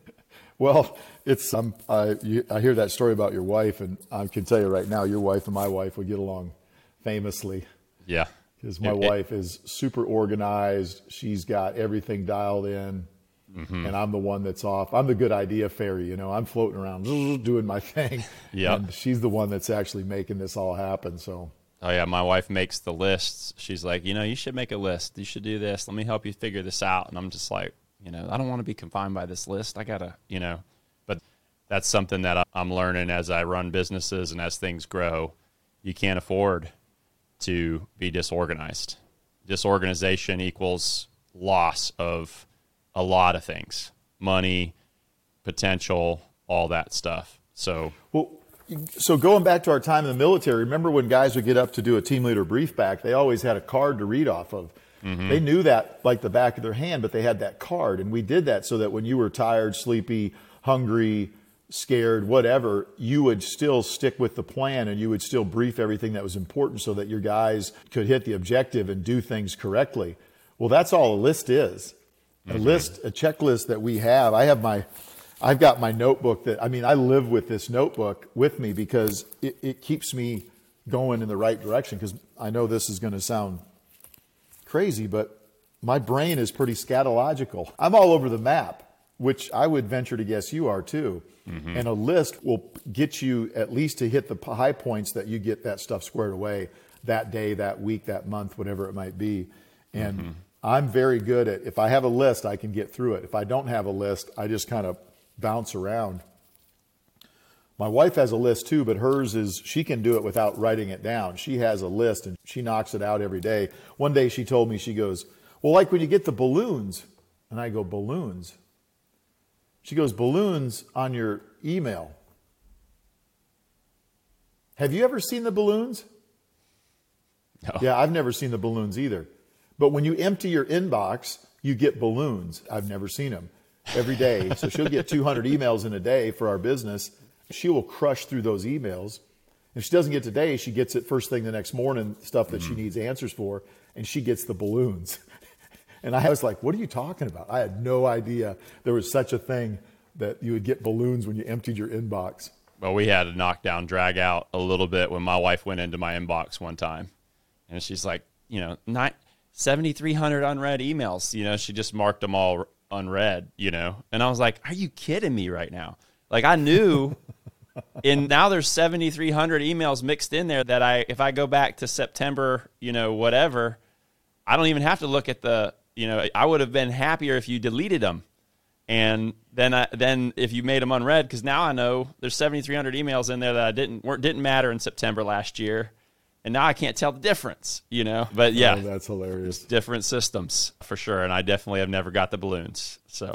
Well, it's um, I, you, I hear that story about your wife, and I can tell you right now, your wife and my wife would get along famously. Yeah. Because my It- it- wife is super organized. She's got everything dialed in, Mm-hmm. and I'm the one that's off. I'm the good idea fairy, you know. I'm floating around doing my thing, Yep. and she's the one that's actually making this all happen. So, Oh, yeah, my wife makes the lists. She's like, you know, you should make a list. You should do this. Let me help you figure this out. And I'm just like, you know, I don't want to be confined by this list. I got to, you know, but that's something that I'm learning as I run businesses and as things grow. You can't afford to be disorganized. Disorganization equals loss of a lot of things, money, potential, all that stuff. So, well, so going back to our time in the military, remember when guys would get up to do a team leader brief back, they always had a card to read off of. Mm-hmm. They knew that like the back of their hand, but they had that card. And we did that so that when you were tired, sleepy, hungry, scared, whatever, you would still stick with the plan and you would still brief everything that was important so that your guys could hit the objective and do things correctly. Well, that's all a list is. A mm-hmm. list, a checklist that we have. I have my, I've got my notebook that, I mean, I live with this notebook with me because it, it keeps me going in the right direction. Because I know this is going to sound crazy, but my brain is pretty scatological. I'm all over the map, which I would venture to guess you are too. Mm-hmm. And a list will get you at least to hit the high points that you get that stuff squared away that day, that week, that month, whatever it might be. And mm-hmm. I'm very good at, if I have a list, I can get through it. If I don't have a list, I just kind of bounce around. My wife has a list too, but hers is, she can do it without writing it down. She has a list and she knocks it out every day. One day she told me, she goes, well, like when you get the balloons. And I go, balloons? She goes, balloons on your email. Have you ever seen the balloons? No. Yeah, I've never seen the balloons either. But when you empty your inbox, you get balloons. I've never seen them every day. So she'll get two hundred emails in a day for our business. She will crush through those emails. If she doesn't get today, she gets it first thing the next morning, stuff that mm-hmm. she needs answers for, and she gets the balloons. And I was like, what are you talking about? I had no idea there was such a thing that you would get balloons when you emptied your inbox. Well, we had a knockdown, drag out a little bit when my wife went into my inbox one time. And she's like, you know, not seventy-three hundred unread emails. You know, she just marked them all unread, you know. And I was like, are you kidding me right now? Like, I knew, and now there's seventy-three hundred emails mixed in there that I, if I go back to September, you know, whatever, I don't even have to look at the, you know, I would have been happier if you deleted them. And then I, then if you made them unread, because now I know there's seventy-three hundred emails in there that I didn't, weren't, didn't matter in September last year. And now I can't tell the difference, you know. But yeah, oh, that's hilarious. Different systems for sure, and I definitely have never got the balloons. So,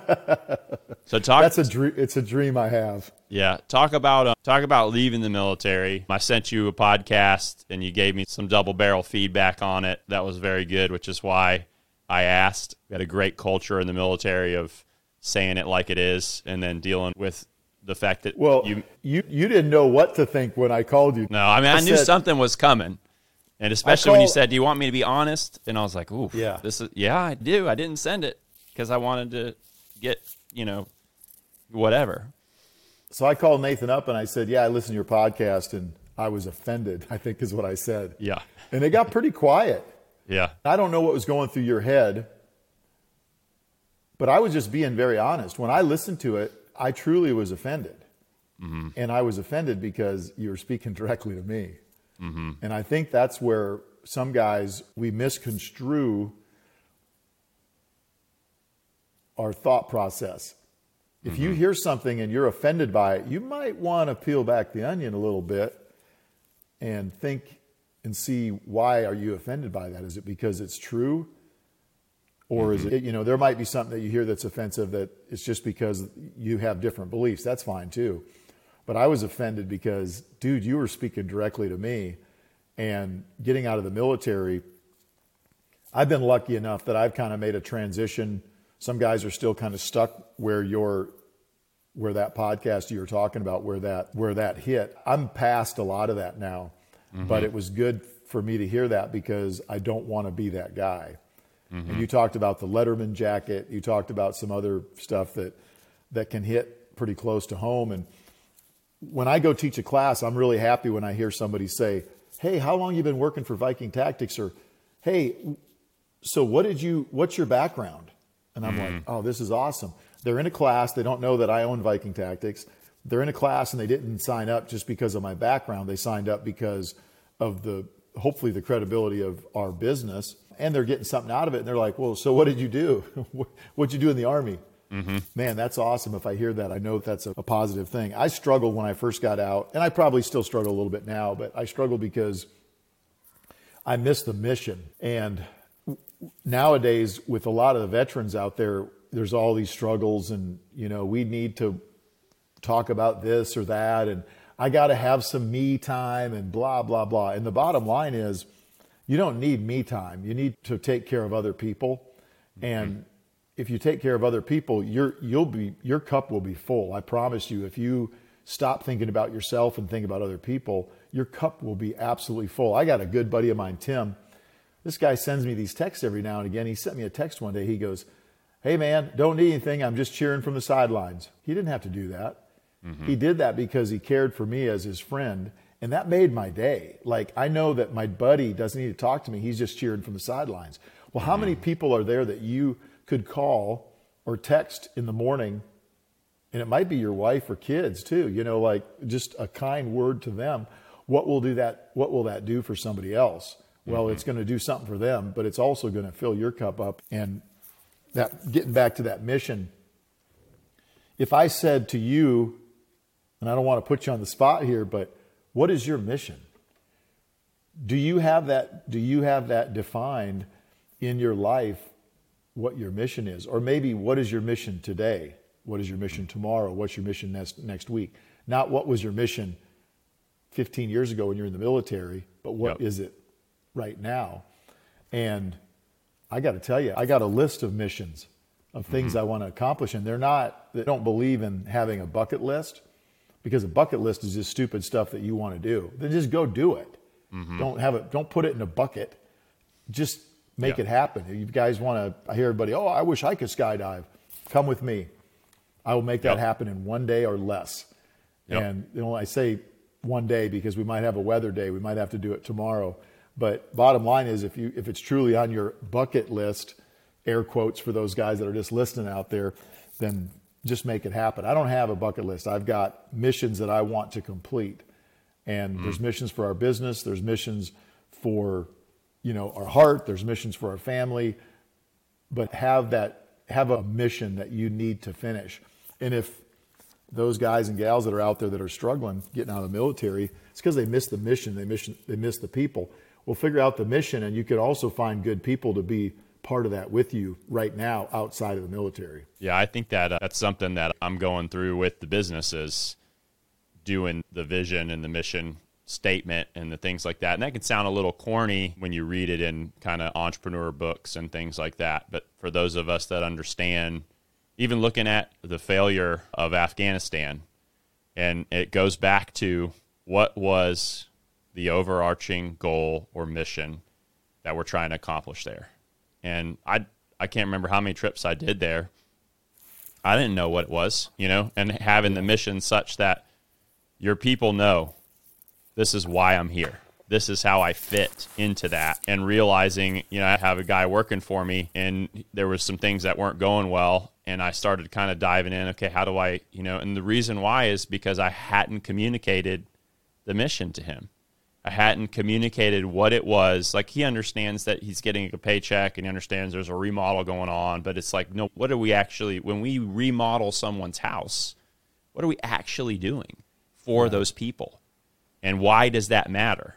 so talk. That's a dream. It's a dream I have. Yeah, talk about uh, talk about leaving the military. I sent you a podcast, and you gave me some double barrel feedback on it. That was very good, which is why I asked. We had a great culture in the military of saying it like it is, and then dealing with the fact that well, you, you you didn't know what to think when I called you. No, I mean I, I knew said, something was coming, and especially call, when you said, "Do you want me to be honest?" And I was like, "Ooh, yeah, this is yeah, I do. I didn't send it because I wanted to get you know whatever." So I called Nathan up and I said, "Yeah, I listened to your podcast and I was offended." I think is what I said. Yeah, and it got pretty quiet. Yeah, I don't know what was going through your head, but I was just being very honest. When I listened to it, I truly was offended. Mm-hmm. And I was offended because you were speaking directly to me. Mm-hmm. And I think that's where some guys, we misconstrue our thought process. If mm-hmm. you hear something and you're offended by it, you might want to peel back the onion a little bit and think and see, why are you offended by that? Is it because it's true? Or mm-hmm. is it, you know, there might be something that you hear that's offensive that it's just because you have different beliefs. That's fine too. But I was offended because, dude, you were speaking directly to me. And getting out of the military, I've been lucky enough that I've kind of made a transition. Some guys are still kind of stuck where you're, where that podcast you were talking about, where that, where that hit. I'm past a lot of that now, mm-hmm. but it was good for me to hear that because I don't want to be that guy. Mm-hmm. And you talked about the Letterman jacket. You talked about some other stuff that, that can hit pretty close to home. And when I go teach a class, I'm really happy when I hear somebody say, hey, how long you been working for Viking Tactics? Or, hey, so what did you, what's your background? And I'm mm-hmm. like, oh, this is awesome. They're in a class. They don't know that I own Viking Tactics. They're in a class and they didn't sign up just because of my background. They signed up because of the, hopefully the credibility of our business, and they're getting something out of it. And they're like, well, so what did you do? What'd you do in the Army? Mm-hmm. Man, that's awesome. If I hear that, I know that's a, a positive thing. I struggled when I first got out, and I probably still struggle a little bit now, but I struggled because I missed the mission. And nowadays, with a lot of the veterans out there, there's all these struggles, and, you know, we need to talk about this or that, and I got to have some me time and blah, blah, blah. And the bottom line is, you don't need me time. You need to take care of other people. Mm-hmm. And if you take care of other people, you're, you'll be, your cup will be full. I promise you, if you stop thinking about yourself and think about other people, your cup will be absolutely full. I got a good buddy of mine, Tim. This guy sends me these texts every now and again. He sent me a text one day. He goes, hey man, don't need anything. I'm just cheering from the sidelines. He didn't have to do that. Mm-hmm. He did that because he cared for me as his friend. And that made my day. Like, I know that my buddy doesn't need to talk to me. He's just cheering from the sidelines. Well, how mm-hmm. many people are there that you could call or text in the morning, and it might be your wife or kids too, you know, like just a kind word to them. What will do that? What will that do for somebody else? Well, mm-hmm. it's going to do something for them, but it's also going to fill your cup up. And that, getting back to that mission, if I said to you, and I don't want to put you on the spot here, but what is your mission? Do you have that, do you have that defined in your life, what your mission is? Or maybe what is your mission today? What is your mission tomorrow? What's your mission next, next week? Not what was your mission fifteen years ago when you're in the military, but what yep. is it right now? And I got to tell you, I got a list of missions of things mm-hmm. I want to accomplish. And they're not, they don't believe in having a bucket list, because a bucket list is just stupid stuff that you want to do. Then just go do it. Mm-hmm. Don't have it, don't put it in a bucket. Just make yeah. it happen. If you guys want to, I hear everybody, oh, I wish I could skydive. Come with me. I will make that yep. happen in one day or less. Yep. And you know, I say one day because we might have a weather day. We might have to do it tomorrow. But bottom line is, if you if it's truly on your bucket list, air quotes for those guys that are just listening out there, then just make it happen. I don't have a bucket list. I've got missions that I want to complete. And mm. there's missions for our business. There's missions for, you know, our heart. There's missions for our family. But have that, have a mission that you need to finish. And if those guys and gals that are out there that are struggling getting out of the military, it's because they missed the mission. They miss, they miss the people. We'll figure out the mission, and you could also find good people to be part of that with you right now outside of the military. Yeah, I think that uh, that's something that I'm going through with the business, is doing the vision and the mission statement and the things like that. And that can sound a little corny when you read it in kind of entrepreneur books and things like that. But for those of us that understand, even looking at the failure of Afghanistan, and it goes back to what was the overarching goal or mission that we're trying to accomplish there. And I I can't remember how many trips I did there. I didn't know what it was, you know, and having the mission such that your people know this is why I'm here. This is how I fit into that. And realizing, you know, I have a guy working for me, and there was some things that weren't going well. And I started kind of diving in, okay, how do I, you know, and the reason why is because I hadn't communicated the mission to him. I hadn't communicated what it was. Like, he understands that he's getting a paycheck and he understands there's a remodel going on, but it's like, no, what are we actually, when we remodel someone's house, what are we actually doing for yeah. those people? And why does that matter?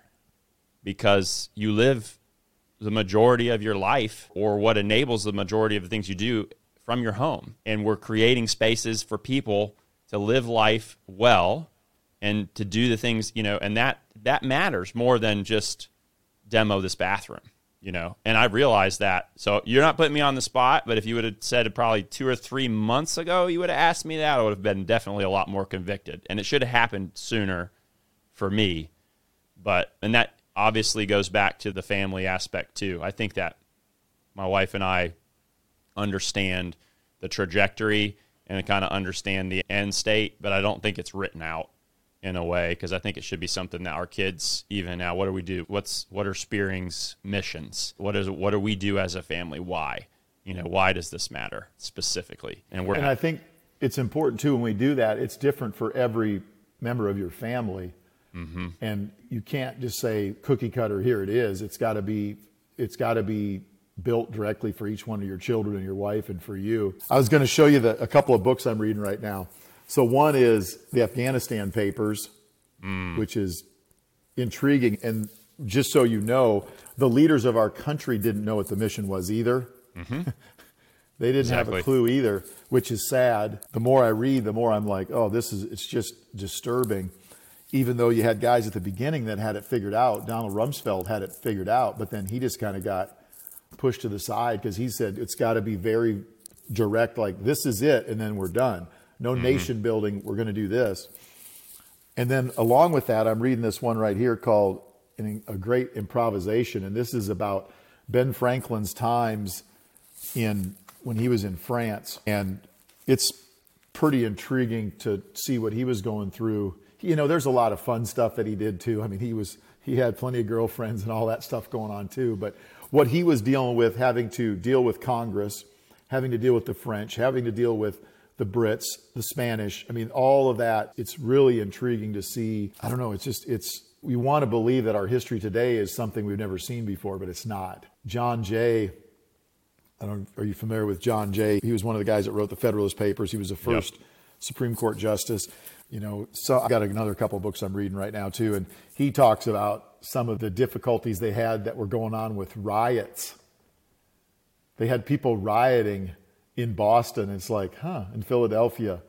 Because you live the majority of your life, or what enables the majority of the things you do, from your home. And we're creating spaces for people to live life well and to do the things, you know, and that that matters more than just demo this bathroom, you know. And I realized that. So you're not putting me on the spot, but if you would have said it probably two or three months ago, you would have asked me that, I would have been definitely a lot more convicted. And it should have happened sooner for me. But, and that obviously goes back to the family aspect too. I think that my wife and I understand the trajectory and kind of understand the end state, but I don't think it's written out in a way, because I think it should be something that our kids, even now, what do we do? What's what are Spearing's missions? What is what do we do as a family? Why? You know, why does this matter specifically? And we're and I think it's important too when we do that. It's different for every member of your family, mm-hmm. and you can't just say cookie cutter. Here it is. It's got to be. It's got to be built directly for each one of your children and your wife and for you. I was going to show you the, a couple of books I'm reading right now. So one is the Afghanistan Papers, mm. which is intriguing. And just so you know, the leaders of our country didn't know what the mission was either. Mm-hmm. They didn't exactly. have a clue either, which is sad. The more I read, the more I'm like, oh, this is, it's just disturbing. Even though you had guys at the beginning that had it figured out. Donald Rumsfeld had it figured out, but then he just kind of got pushed to the side because he said it's got to be very direct, like this is it, and then we're done. No mm-hmm. nation building, we're going to do this. And then along with that, I'm reading this one right here called A Great Improvisation, and this is about Ben Franklin's times in when he was in France. And it's pretty intriguing to see what he was going through. You know, there's a lot of fun stuff that he did too. I mean, he was he had plenty of girlfriends and all that stuff going on too. But what he was dealing with, having to deal with Congress, having to deal with the French, having to deal with the Brits, the Spanish, I mean, all of that, it's really intriguing to see. I don't know, it's just, it's, we want to believe that our history today is something we've never seen before, but it's not. John Jay, I don't, are you familiar with John Jay? He was one of the guys that wrote the Federalist Papers. He was the first yep. Supreme Court justice. You know, so I got another couple of books I'm reading right now too, and he talks about some of the difficulties they had that were going on with riots. They had people rioting in Boston. It's like, huh, in Philadelphia.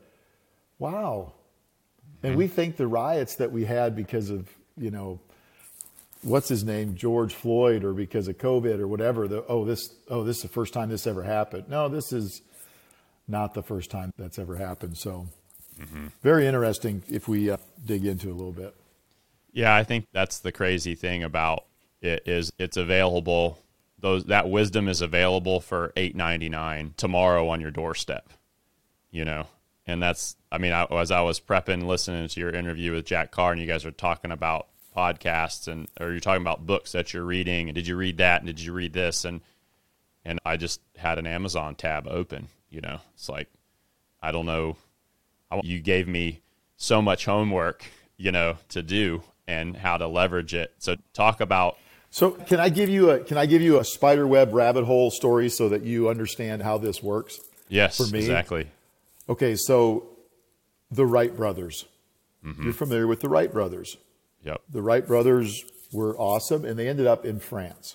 Wow. And we think the riots that we had because of, you know, what's his name, George Floyd, or because of COVID or whatever, the, oh, this, oh, this is the first time this ever happened. No, this is not the first time that's ever happened. So mm-hmm. very interesting if we uh, dig into it a little bit. Yeah, I think that's the crazy thing about it is it's available. Those that wisdom is available for eight ninety-nine tomorrow on your doorstep, you know. And that's, I mean, I, as I was prepping, listening to your interview with Jack Carr, and you guys are talking about podcasts and or you're talking about books that you're reading, and did you read that, and did you read this, and and I just had an Amazon tab open, you know. It's like, I don't know, I, you gave me so much homework, you know, to do and how to leverage it. So talk about. So can I give you a can I give you a spider web rabbit hole story so that you understand how this works? Yes, for me? Exactly. Okay, so the Wright brothers. Mm-hmm. You're familiar with the Wright brothers. Yep. The Wright brothers were awesome, and they ended up in France.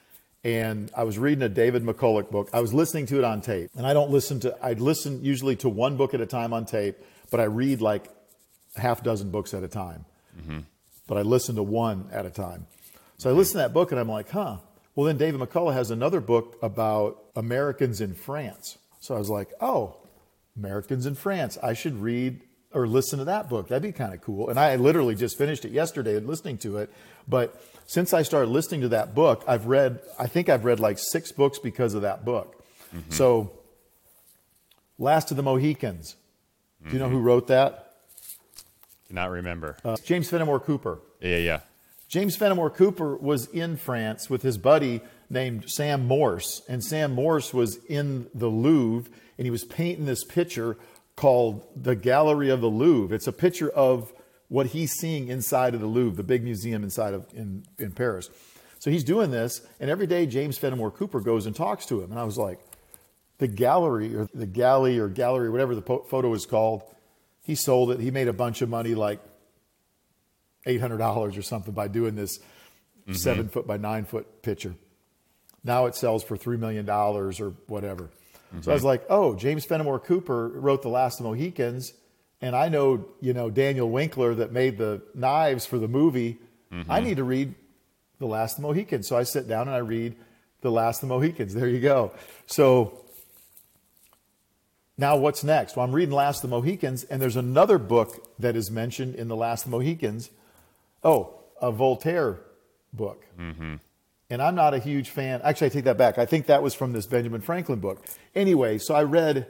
And I was reading a David McCulloch book. I was listening to it on tape, and I don't listen to. I listen usually to one book at a time on tape, but I read like a half dozen books at a time. Mm-hmm. But I listen to one at a time. So I listened to that book and I'm like, huh, well then David McCulloch has another book about Americans in France. So I was like, oh, Americans in France. I should read or listen to that book. That'd be kind of cool. And I literally just finished it yesterday and listening to it. But since I started listening to that book, I've read, I think I've read like six books because of that book. Mm-hmm. So Last of the Mohicans. Mm-hmm. Do you know who wrote that? Cannot remember. Uh, James Fenimore Cooper. Yeah, yeah. James Fenimore Cooper was in France with his buddy named Sam Morse. And Sam Morse was in the Louvre, and he was painting this picture called The Gallery of the Louvre. It's a picture of what he's seeing inside of the Louvre, the big museum inside of in, in Paris. So he's doing this, and every day James Fenimore Cooper goes and talks to him. And I was like, the gallery or the galley or gallery, whatever the po- photo is called, he sold it. He made a bunch of money, like eight hundred dollars or something, by doing this mm-hmm. seven foot by nine foot picture. Now it sells for three million dollars or whatever. Mm-hmm. So I was like, oh, James Fenimore Cooper wrote The Last of the Mohicans. And I know, you know, Daniel Winkler that made the knives for the movie. Mm-hmm. I need to read The Last of the Mohicans. So I sit down and I read The Last of the Mohicans. There you go. So now what's next? Well, I'm reading Last of the Mohicans, and there's another book that is mentioned in The Last of the Mohicans. Oh, a Voltaire book. Mm-hmm. And I'm not a huge fan. Actually, I take that back. I think that was from this Benjamin Franklin book. Anyway, so I read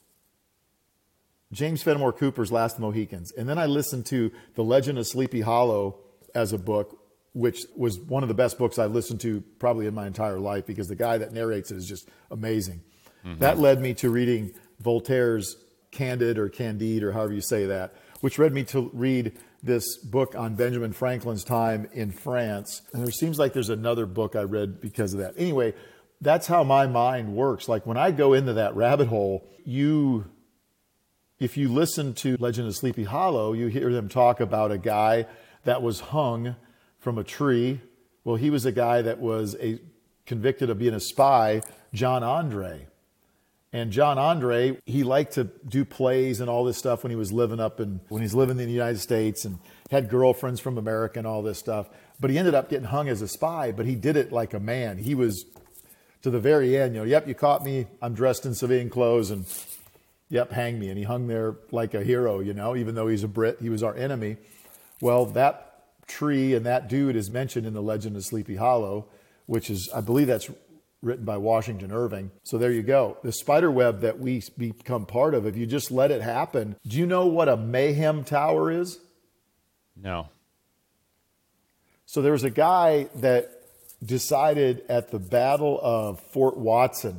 James Fenimore Cooper's Last of the Mohicans. And then I listened to The Legend of Sleepy Hollow as a book, which was one of the best books I've listened to probably in my entire life, because the guy that narrates it is just amazing. Mm-hmm. That led me to reading Voltaire's Candide or Candide, or however you say that, which led me to read this book on Benjamin Franklin's time in France. And there seems like there's another book I read because of that. Anyway, that's how my mind works. Like when I go into that rabbit hole, you, if you listen to Legend of Sleepy Hollow, you hear them talk about a guy that was hung from a tree. Well, he was a guy that was a convicted of being a spy, John Andre. And John Andre, he liked to do plays and all this stuff when he was living up in, when he's living in the United States, and had girlfriends from America and all this stuff. But he ended up getting hung as a spy, but he did it like a man. He was to the very end, you know, yep, you caught me. I'm dressed in civilian clothes, and yep, hang me. And he hung there like a hero, you know, even though he's a Brit, he was our enemy. Well, that tree and that dude is mentioned in The Legend of Sleepy Hollow, which is, I believe that's written by Washington Irving. So there you go. The spider web that we become part of, if you just let it happen. Do you know what a mayhem tower is? No. So there was a guy that decided at the Battle of Fort Watson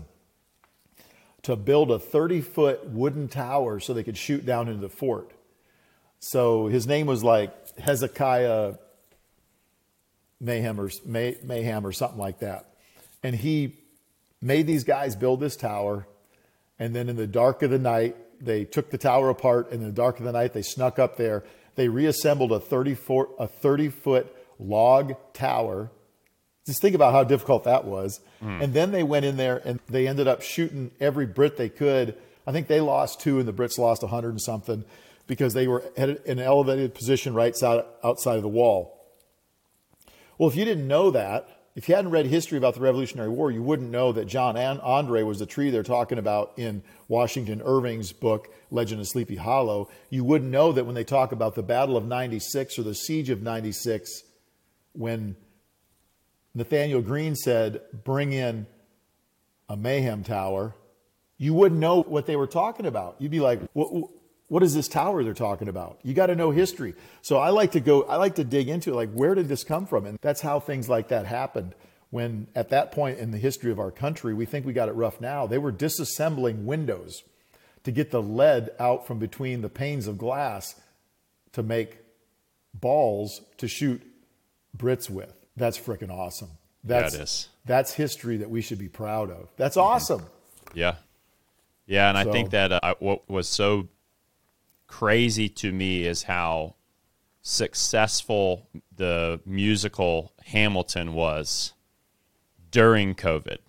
to build a thirty-foot wooden tower so they could shoot down into the fort. So his name was like Hezekiah Mayhem or, May, Mayhem or something like that. And he made these guys build this tower. And then in the dark of the night, they took the tower apart. And in the dark of the night, they snuck up there. They reassembled a thirty-foot, a thirty-foot log tower. Just think about how difficult that was. Mm. And then they went in there and they ended up shooting every Brit they could. I think they lost two and the Brits lost a hundred and something, because they were at an elevated position right outside of the wall. Well, if you didn't know that, if you hadn't read history about the Revolutionary War, you wouldn't know that John Andre was the tree they're talking about in Washington Irving's book, Legend of Sleepy Hollow. You wouldn't know that when they talk about the Battle of ninety-six or the Siege of ninety-six, when Nathaniel Greene said, bring in a mayhem tower, you wouldn't know what they were talking about. You'd be like, what, what is this tower they're talking about? You got to know history. So I like to go, I like to dig into it, like, where did this come from? And that's how things like that happened. When at that point in the history of our country, we think we got it rough now. They were disassembling windows to get the lead out from between the panes of glass to make balls to shoot Brits with. That's freaking awesome. That's, yeah, it is. That's history that we should be proud of. That's awesome. Yeah. Yeah, and so, I think that uh, what was so crazy to me is how successful the musical Hamilton was during COVID.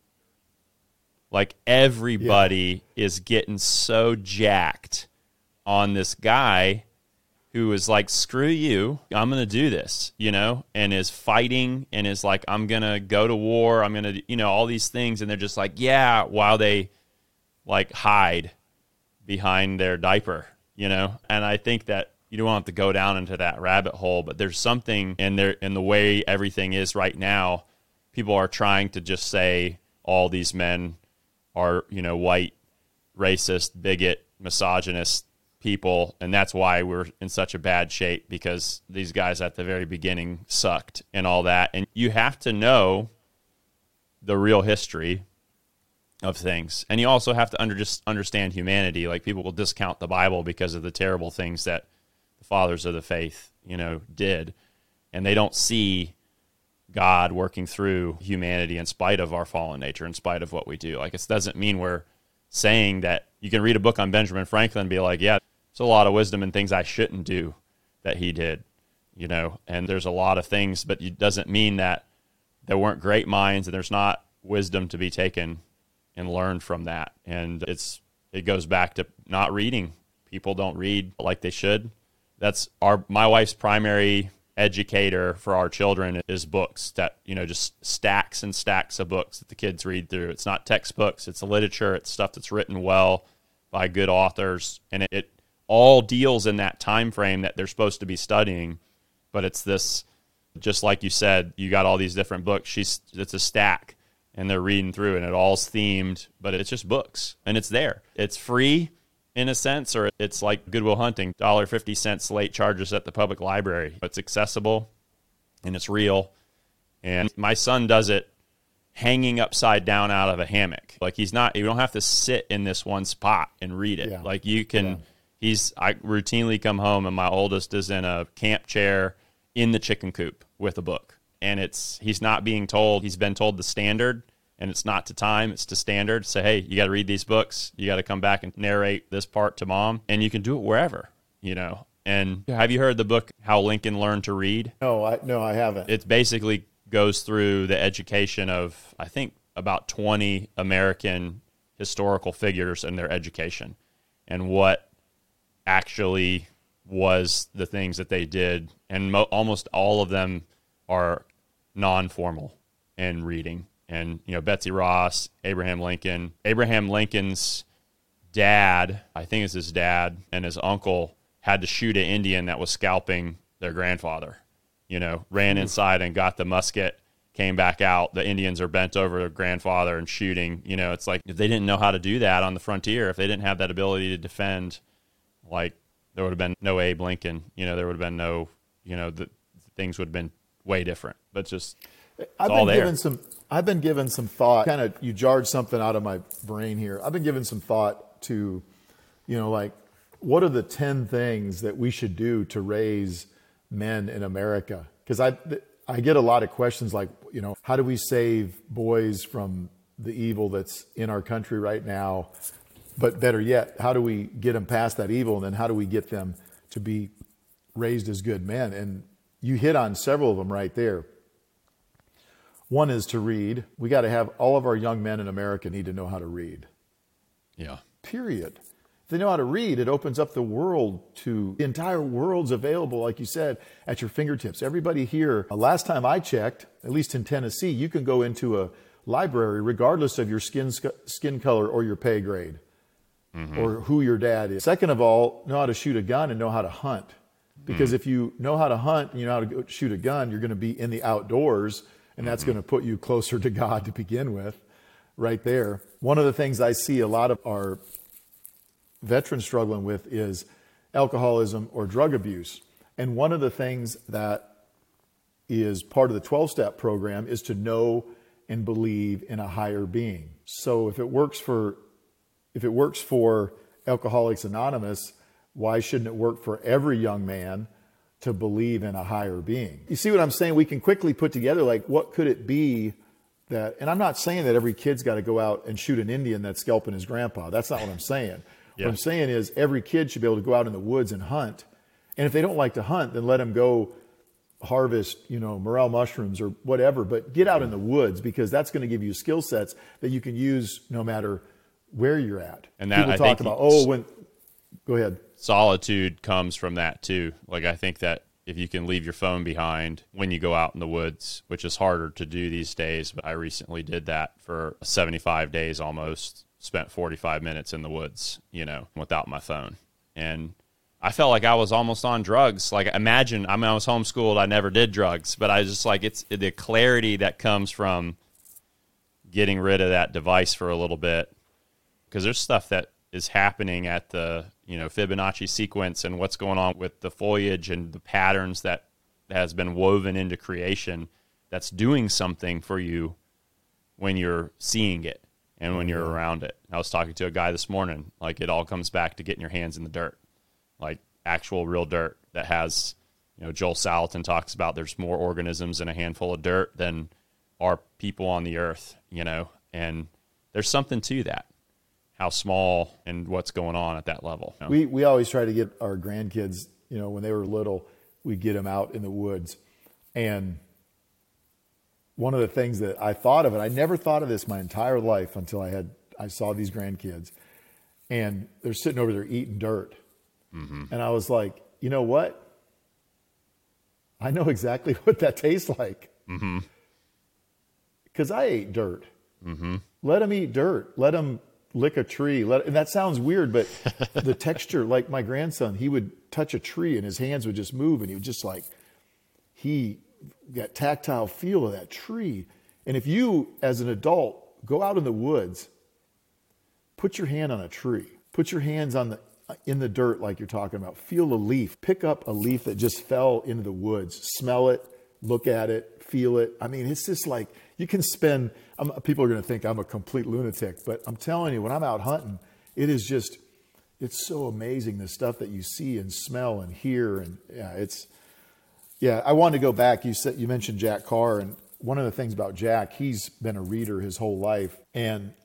Like, everybody yeah. is getting so jacked on this guy who is like, screw you, I'm going to do this, you know, and is fighting and is like, I'm going to go to war, I'm going to, you know, all these things. And they're just like, yeah, while they like hide behind their diaper, you know. And I think that you don't have to go down into that rabbit hole, but there's something in there in the way everything is right now. People are trying to just say all these men are, you know, white, racist, bigot, misogynist people, and that's why we're in such a bad shape, because these guys at the very beginning sucked and all that. And you have to know the real history of things, and you also have to under, just understand humanity. Like, people will discount the Bible because of the terrible things that the fathers of the faith, you know, did. And they don't see God working through humanity in spite of our fallen nature, in spite of what we do. Like, it doesn't mean we're saying that you can read a book on Benjamin Franklin and be like, yeah, there's a lot of wisdom and things I shouldn't do that he did, you know, and there's a lot of things, but it doesn't mean that there weren't great minds and there's not wisdom to be taken and learned from that. And it's, it goes back to not reading. People don't read like they should. That's our, my wife's primary educator for our children is books that, you know, just stacks and stacks of books that the kids read through. It's not textbooks, it's literature, it's stuff that's written well by good authors. And it, it all deals in that time frame that they're supposed to be studying. But it's this, just like you said, you got all these different books. She's, it's a stack and they're reading through and it all's themed, but it's just books and it's there. It's free in a sense, or it's like Goodwill Hunting, one dollar and fifty cents late charges at the public library. It's accessible and it's real. And my son does it hanging upside down out of a hammock. Like, he's not, you don't have to sit in this one spot and read it. Yeah. Like, you can, Yeah. he's, I routinely come home and my oldest is in a camp chair in the chicken coop with a book. And it's, he's not being told, he's been told the standard, and it's not to time, it's to standard. Say, hey, you got to read these books. You got to come back and narrate this part to mom. And you can do it wherever, you know. And have you heard the book, How Lincoln Learned to Read? No, I no, I haven't. It basically goes through the education of, I think, about twenty American historical figures and their education and what actually was the things that they did. And mo- almost all of them are non-formal in reading. And, you know, Betsy Ross, Abraham Lincoln. Abraham Lincoln's dad, I think it's his dad, and his uncle had to shoot an Indian that was scalping their grandfather. You know, ran inside and got the musket, came back out. The Indians are bent over their grandfather and shooting. You know, it's like, if they didn't know how to do that on the frontier, if they didn't have that ability to defend, like, there would have been no Abe Lincoln. You know, there would have been no, you know, the, things would have been way different. But just, it's I've all been there. given some. I've been given some thought. Kind of, you jarred something out of my brain here. I've been given some thought to, you know, like, what are the ten things that we should do to raise men in America? Because I, I get a lot of questions like, you know, how do we save boys from the evil that's in our country right now? But better yet, how do we get them past that evil? And then how do we get them to be raised as good men? And you hit on several of them right there. One is to read. We got to have, all of our young men in America need to know how to read. Yeah. Period. If they know how to read, it opens up the world to, the entire world's available, like you said, at your fingertips. Everybody here, uh, last time I checked, at least in Tennessee, you can go into a library regardless of your skin skin color or your pay grade, mm-hmm. or who your dad is. Second of all, know how to shoot a gun and know how to hunt. Because mm. if you know how to hunt and you know how to go shoot a gun, you're going to be in the outdoors, and that's mm-hmm. going to put you closer to God to begin with, right there. One of the things I see a lot of our veterans struggling with is alcoholism or drug abuse. And one of the things that is part of the twelve-step program is to know and believe in a higher being. So if it works for if it works for Alcoholics Anonymous, why shouldn't it work for every young man to believe in a higher being? You see what I'm saying? We can quickly put together, like, what could it be that, and I'm not saying that every kid's got to go out and shoot an Indian that's scalping his grandpa. That's not what I'm saying. Yeah. What I'm saying is every kid should be able to go out in the woods and hunt. And if they don't like to hunt, then let them go harvest, you know, morel mushrooms or whatever, but get out in the woods, because that's going to give you skill sets that you can use no matter where you're at. And that, people I talk think about, oh, when, go ahead. Solitude comes from that too. Like, I think that if you can leave your phone behind when you go out in the woods, which is harder to do these days, but I recently did that for seventy-five days almost, spent forty-five minutes in the woods, you know, without my phone. And I felt like I was almost on drugs. Like, imagine, I mean, I was homeschooled, I never did drugs, but I was just like, it's the clarity that comes from getting rid of that device for a little bit. Because there's stuff that is happening at the, you know, Fibonacci sequence and what's going on with the foliage and the patterns that has been woven into creation that's doing something for you when you're seeing it and when you're around it. I was talking to a guy this morning, like, it all comes back to getting your hands in the dirt, like actual real dirt, that has, you know, Joel Salatin talks about there's more organisms in a handful of dirt than are people on the earth, you know, and there's something to that, how small and what's going on at that level. You know? We we always try to get our grandkids, you know, when they were little, we get them out in the woods. And one of the things that I thought of, and I never thought of this my entire life until I had I saw these grandkids, and they're sitting over there eating dirt. Mm-hmm. And I was like, you know what? I know exactly what that tastes like. Mm-hmm. Because I ate dirt. Mm-hmm. Let them eat dirt. Let them lick a tree. Let, and that sounds weird, but the texture, like my grandson, he would touch a tree and his hands would just move, and he would just like, he got tactile feel of that tree. And if you, as an adult, go out in the woods, put your hand on a tree, put your hands on the in the dirt like you're talking about, feel a leaf, pick up a leaf that just fell into the woods, smell it, look at it, feel it. I mean, it's just like, you can spend, I'm, people are going to think I'm a complete lunatic, but I'm telling you, when I'm out hunting, it is just, it's so amazing, the stuff that you see and smell and hear. And yeah, it's, yeah, I wanted to go back. You said, you mentioned Jack Carr, and one of the things about Jack, he's been a reader his whole life. And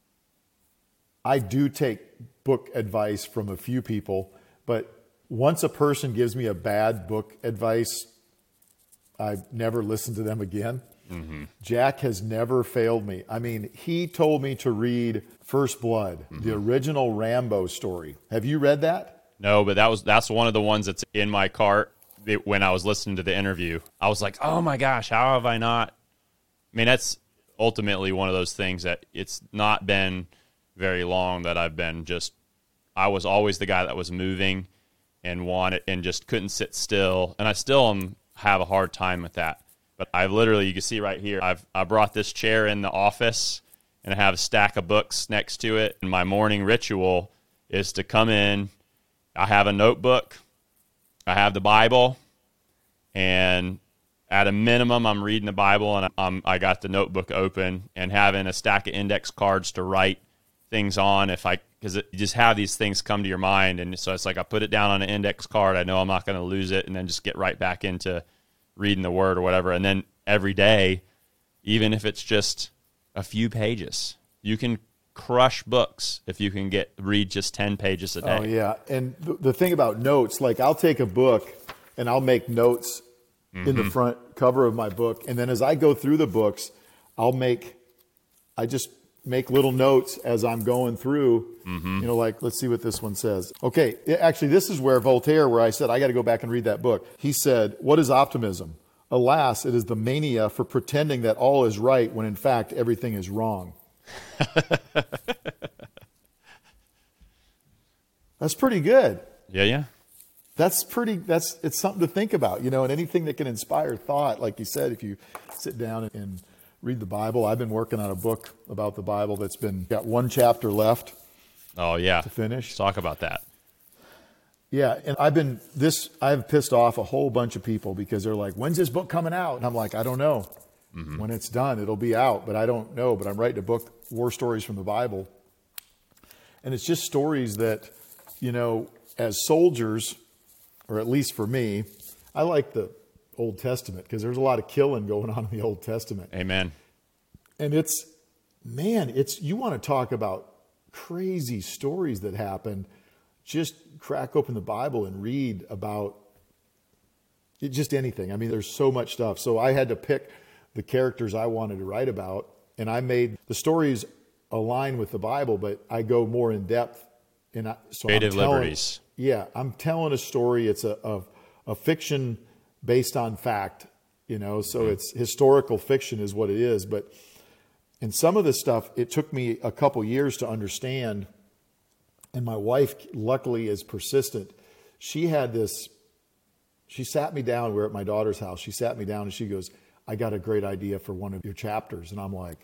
I do take book advice from a few people, but once a person gives me a bad book advice, I never listen to them again. Mm-hmm. Jack has never failed me. I mean, he told me to read First Blood, mm-hmm. the original Rambo story. Have you read that? No, but that was that's one of the ones that's in my cart. When I was listening to the interview, I was like, oh my gosh, how have I not? I mean, that's ultimately one of those things that it's not been very long that I've been just, I was always the guy that was moving and wanted and just couldn't sit still. And I still am, have a hard time with that. But I've literally, you can see right here, I've I brought this chair in the office and I have a stack of books next to it. And my morning ritual is to come in, I have a notebook, I have the Bible, and at a minimum, I'm reading the Bible, and I'm, I got the notebook open and having a stack of index cards to write things on, if I, because you just have these things come to your mind, and so it's like I put it down on an index card. I know I'm not going to lose it, and then just get right back into reading the Word or whatever. And then every day, even if it's just a few pages, you can crush books if you can get read just ten pages a day. Oh yeah, and the, the thing about notes, like I'll take a book and I'll make notes mm-hmm. in the front cover of my book, and then as I go through the books, I'll make, I just make little notes as I'm going through, mm-hmm. you know, like, let's see what this one says. Okay, actually, this is where Voltaire, where I said, I got to go back and read that book. He said, what is optimism? Alas, it is the mania for pretending that all is right when in fact everything is wrong. That's pretty good. Yeah, yeah. That's pretty, that's, it's something to think about, you know, and anything that can inspire thought, like you said, if you sit down and read the Bible. I've been working on a book about the Bible that's been, got one chapter left. Oh, yeah. To finish. Let's talk about that. Yeah, and I've been, this, I've pissed off a whole bunch of people because they're like, when's this book coming out? And I'm like, I don't know. Mm-hmm. When it's done, it'll be out, but I don't know. But I'm writing a book, War Stories from the Bible. And it's just stories that, you know, as soldiers, or at least for me, I like the Old Testament because there's a lot of killing going on in the Old Testament. Amen. And it's, man, it's, you want to talk about crazy stories that happen. Just crack open the Bible and read about it, just anything. I mean, there's so much stuff. So I had to pick the characters I wanted to write about, and I made the stories align with the Bible, but I go more in depth. And I, so Creative I'm telling, liberties. Yeah, I'm telling a story. It's a a, a fiction based on fact, you know. So mm-hmm. it's historical fiction is what it is. But in some of this stuff, it took me a couple years to understand. And my wife, luckily, is persistent. She had this. She sat me down. We're at my daughter's house. She sat me down and she goes, I got a great idea for one of your chapters. And I'm like,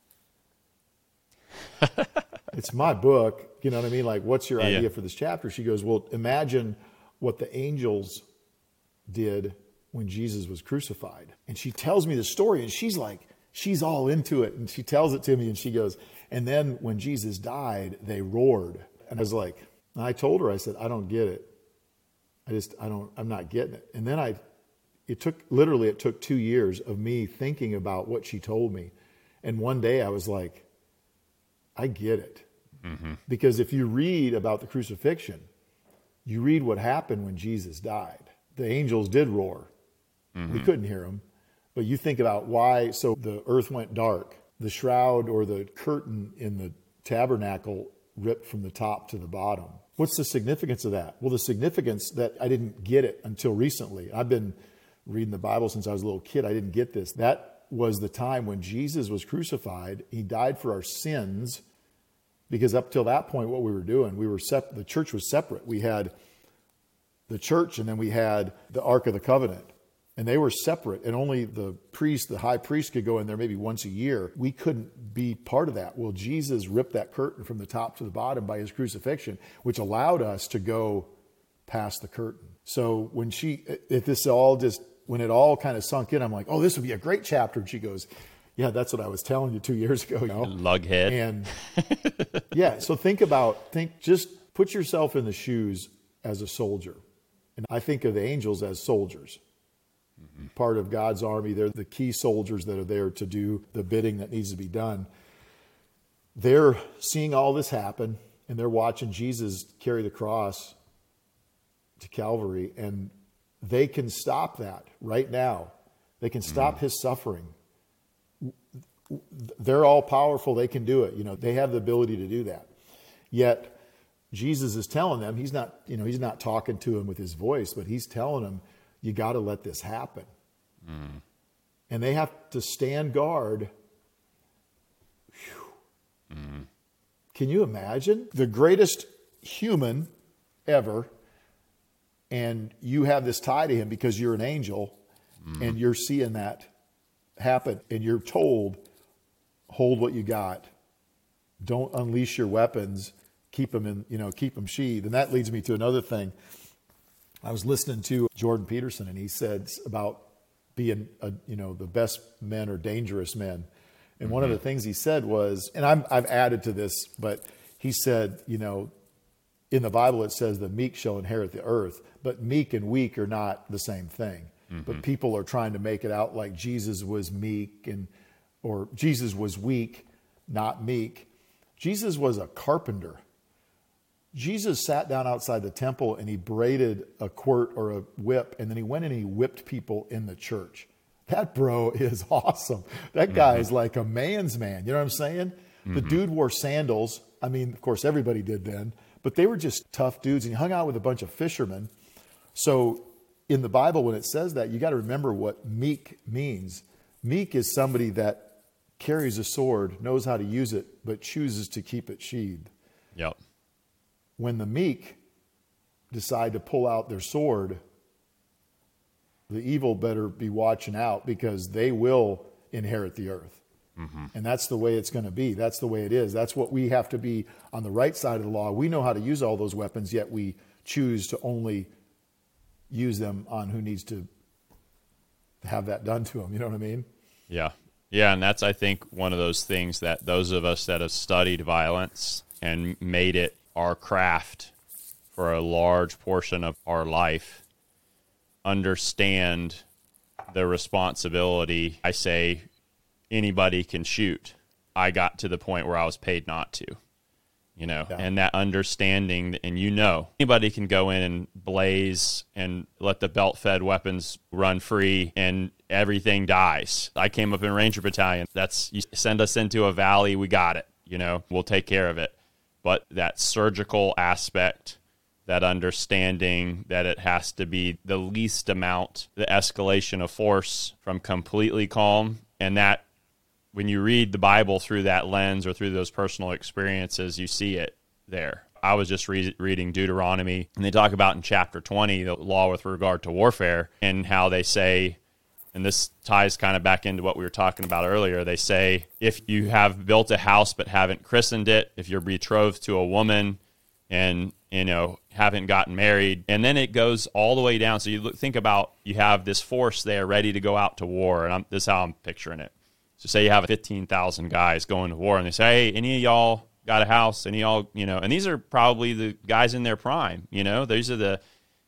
it's my book. You know what I mean? Like, what's your idea yeah. for this chapter? She goes, well, imagine what the angels did when Jesus was crucified. And she tells me the story and she's like, she's all into it. And she tells it to me and she goes, and then when Jesus died, they roared. And I was like, and I told her, I said, I don't get it. I just, I don't, I'm not getting it. And then I, it took, literally it took two years of me thinking about what she told me. And one day I was like, I get it. Mm-hmm. Because if you read about the crucifixion, you read what happened when Jesus died. The angels did roar. Mm-hmm. We couldn't hear them. But you think about why, so the earth went dark. The shroud or the curtain in the tabernacle ripped from the top to the bottom. What's the significance of that? Well, the significance that I didn't get it until recently. I've been reading the Bible since I was a little kid. I didn't get this. That was the time when Jesus was crucified. He died for our sins, because up till that point, what we were doing, we were sep- the church was separate. We had the church, and then we had the Ark of the Covenant. And they were separate, and only the priest, the high priest, could go in there maybe once a year. We couldn't be part of that. Well, Jesus ripped that curtain from the top to the bottom by his crucifixion, which allowed us to go past the curtain. So when she, if this all just, when it all kind of sunk in, I'm like, oh, this would be a great chapter. And she goes, yeah, that's what I was telling you two years ago. You know? Lughead. And yeah, so think about, think, just put yourself in the shoes as a soldier. And I think of the angels as soldiers. Mm-hmm. Part of God's army. They're the key soldiers that are there to do the bidding that needs to be done. They're seeing all this happen, and they're watching Jesus carry the cross to Calvary, and they can stop that right now. They can stop mm-hmm. his suffering. They're all powerful. They can do it. You know, they have the ability to do that. Yet Jesus is telling them, he's not, you know, he's not talking to them with his voice, but he's telling them, you got to let this happen. Mm. And they have to stand guard. Mm. Can you imagine? The greatest human ever, and you have this tie to him because you're an angel, mm. and you're seeing that happen, and you're told, hold what you got. Don't unleash your weapons. Keep them in, you know, keep them sheathed. And that leads me to another thing. I was listening to Jordan Peterson, and he said about being, a, you know, the best men are dangerous men. And mm-hmm. one of the things he said was, and I'm, I've added to this, but he said, you know, in the Bible it says the meek shall inherit the earth, but meek and weak are not the same thing. Mm-hmm. But people are trying to make it out like Jesus was meek and, or Jesus was weak, not meek. Jesus was a carpenter. Jesus sat down outside the temple and he braided a quirt or a whip, and then he went and he whipped people in the church. That bro is awesome. That guy mm-hmm. is like a man's man. You know what I'm saying? Mm-hmm. The dude wore sandals. I mean, of course, everybody did then, but they were just tough dudes, and he hung out with a bunch of fishermen. So in the Bible, when it says that, you got to remember what meek means. Meek is somebody that carries a sword, knows how to use it, but chooses to keep it sheathed. Yep. When the meek decide to pull out their sword, the evil better be watching out, because they will inherit the earth. Mm-hmm. And that's the way it's going to be. That's the way it is. That's what we have to be on the right side of the law. We know how to use all those weapons, yet we choose to only use them on who needs to have that done to them. You know what I mean? Yeah. Yeah, and that's, I think, one of those things that those of us that have studied violence and made it our craft for a large portion of our life understand the responsibility. I say anybody can shoot. I got to the point where I was paid not to, you know, yeah. and that understanding, and you know, anybody can go in and blaze and let the belt-fed weapons run free and everything dies. I came up in Ranger Battalion. That's, you send us into a valley, we got it, you know, we'll take care of it. But that surgical aspect, that understanding that it has to be the least amount, the escalation of force from completely calm, and that when you read the Bible through that lens or through those personal experiences, you see it there. I was just re- reading Deuteronomy, and they talk about in chapter twenty, the law with regard to warfare, and how they say, and this ties kind of back into what we were talking about earlier. They say, if you have built a house but haven't christened it, if you're betrothed to a woman and, you know, haven't gotten married, and then it goes all the way down. So you look, think about, you have this force there ready to go out to war, and I'm, this is how I'm picturing it. So say you have fifteen thousand guys going to war, and they say, hey, any of y'all got a house? Any of y'all, you know, and these are probably the guys in their prime, you know, these are the,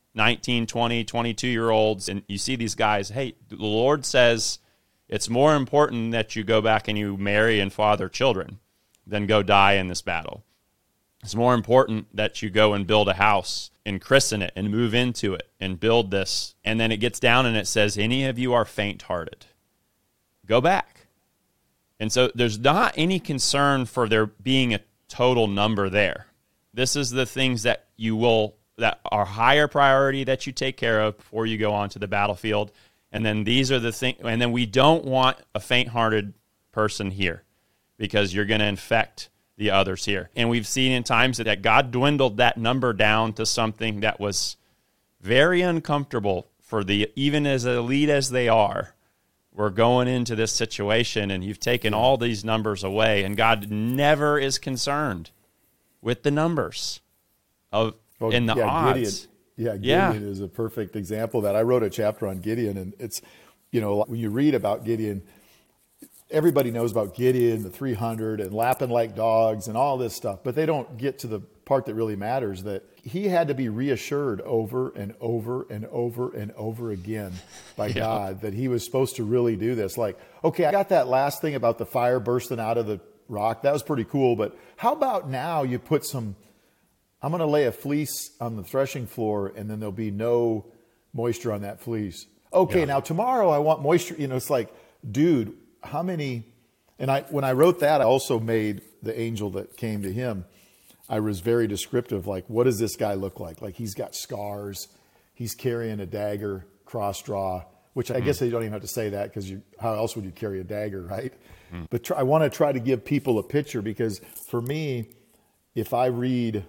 nineteen, twenty, twenty-two year olds, and you see these guys, hey, the Lord says it's more important that you go back and you marry and father children than go die in this battle. It's more important that you go and build a house and christen it and move into it and build this. And then it gets down and it says, any of you are faint-hearted, go back. And so there's not any concern for there being a total number there. This is the things that you will, that are higher priority that you take care of before you go onto the battlefield. And then these are the things, and then we don't want a faint-hearted person here because you're going to infect the others here. And we've seen in times that God dwindled that number down to something that was very uncomfortable for the, even as elite as they are, we're going into this situation and you've taken all these numbers away, and God never is concerned with the numbers of well, in the yeah, odds. Gideon, yeah, Gideon yeah. is a perfect example of that. I wrote a chapter on Gideon, and it's, you know, when you read about Gideon, everybody knows about Gideon, the three hundred, and lapping like dogs and all this stuff, but they don't get to the part that really matters, that he had to be reassured over and over and over and over again by yeah. God that he was supposed to really do this. Like, okay, I got that last thing about the fire bursting out of the rock. That was pretty cool, but how about now you put some, I'm going to lay a fleece on the threshing floor and then there'll be no moisture on that fleece. Okay, yeah. now tomorrow I want moisture. You know, it's like, dude, how many, and I, when I wrote that, I also made the angel that came to him, I was very descriptive, like, what does this guy look like? Like, he's got scars, he's carrying a dagger, cross draw, which I mm. guess you don't even have to say that because you, how else would you carry a dagger, right? Mm. But try, I want to try to give people a picture, because for me, if I read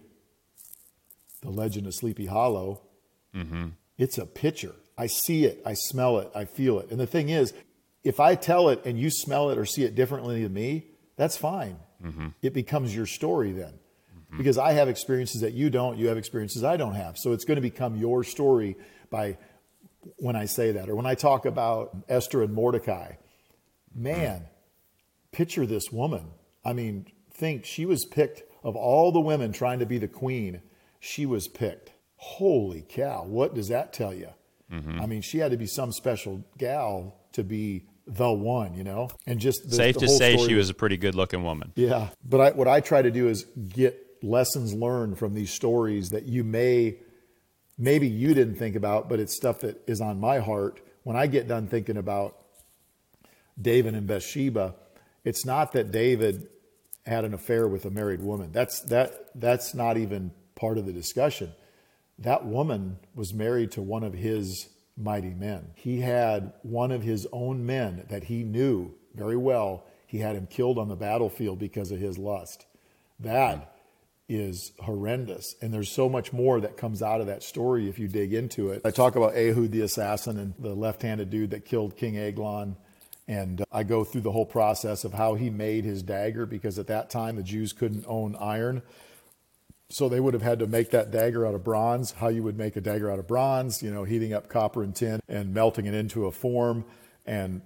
The Legend of Sleepy Hollow, mm-hmm. it's a picture. I see it, I smell it, I feel it. And the thing is, if I tell it and you smell it or see it differently than me, that's fine. Mm-hmm. It becomes your story then. Mm-hmm. Because I have experiences that you don't, you have experiences I don't have. So it's going to become your story by when I say that. Or when I talk about Esther and Mordecai, man, mm-hmm. picture this woman. I mean, think she was picked, of all the women trying to be the queen, she was picked. Holy cow, what does that tell you? Mm-hmm. I mean, she had to be some special gal to be the one, you know? And just the, safe the to whole say story she was a pretty good looking woman. Yeah. But I, what I try to do is get lessons learned from these stories that you may, maybe you didn't think about, but it's stuff that is on my heart. When I get done thinking about David and Bathsheba, it's not that David had an affair with a married woman. That's, that, that's not even part of the discussion. That woman was married to one of his mighty men. He had one of his own men that he knew very well. He had him killed on the battlefield because of his lust. That is horrendous. And there's so much more that comes out of that story if you dig into it. I talk about Ehud the assassin and the left-handed dude that killed King Eglon. And I go through the whole process of how he made his dagger, because at that time the Jews couldn't own iron. So they would have had to make that dagger out of bronze. How you would make a dagger out of bronze, you know, heating up copper and tin and melting it into a form. And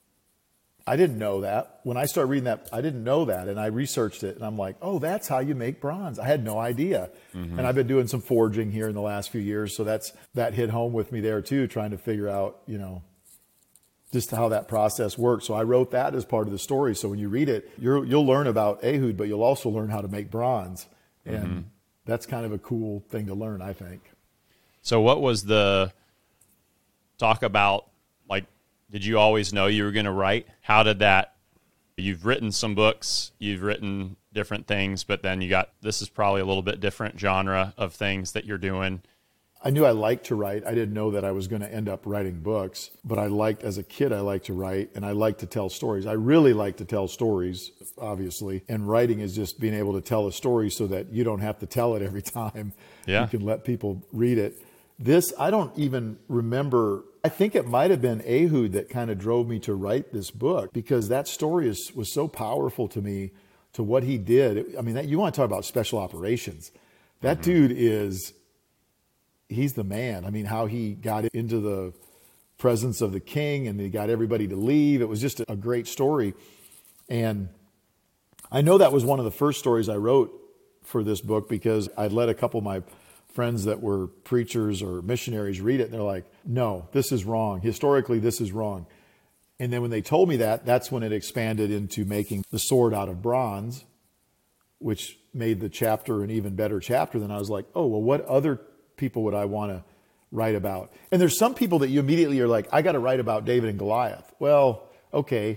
I didn't know that. When I started reading that, I didn't know that. And I researched it and I'm like, oh, that's how you make bronze. I had no idea. Mm-hmm. And I've been doing some forging here in the last few years. So that's, that hit home with me there too, trying to figure out, you know, just how that process works. So I wrote that as part of the story. So when you read it, you're, you'll learn about Ehud, but you'll also learn how to make bronze. And mm-hmm. that's kind of a cool thing to learn, I think. So what was the talk about, like, did you always know you were going to write? How did that, you've written some books, you've written different things, but then you got, this is probably a little bit different genre of things that you're doing. I knew I liked to write. I didn't know that I was going to end up writing books, but I liked, as a kid, I liked to write and I like to tell stories. I really like to tell stories, obviously. And writing is just being able to tell a story so that you don't have to tell it every time. Yeah. You can let people read it. This, I don't even remember. I think it might have been Ehud that kind of drove me to write this book, because that story is, was so powerful to me, to what he did. I mean, that, you want to talk about special operations. That mm-hmm. dude is... he's the man. I mean, how he got into the presence of the king and he got everybody to leave. It was just a great story. And I know that was one of the first stories I wrote for this book, because I'd let a couple of my friends that were preachers or missionaries read it and they're like, no, this is wrong. Historically, this is wrong. And then when they told me that, that's when it expanded into making the sword out of bronze, which made the chapter an even better chapter. Then I was like, oh, well, what other people would I want to write about? And there's some people that you immediately are like, I got to write about David and Goliath. Well, okay.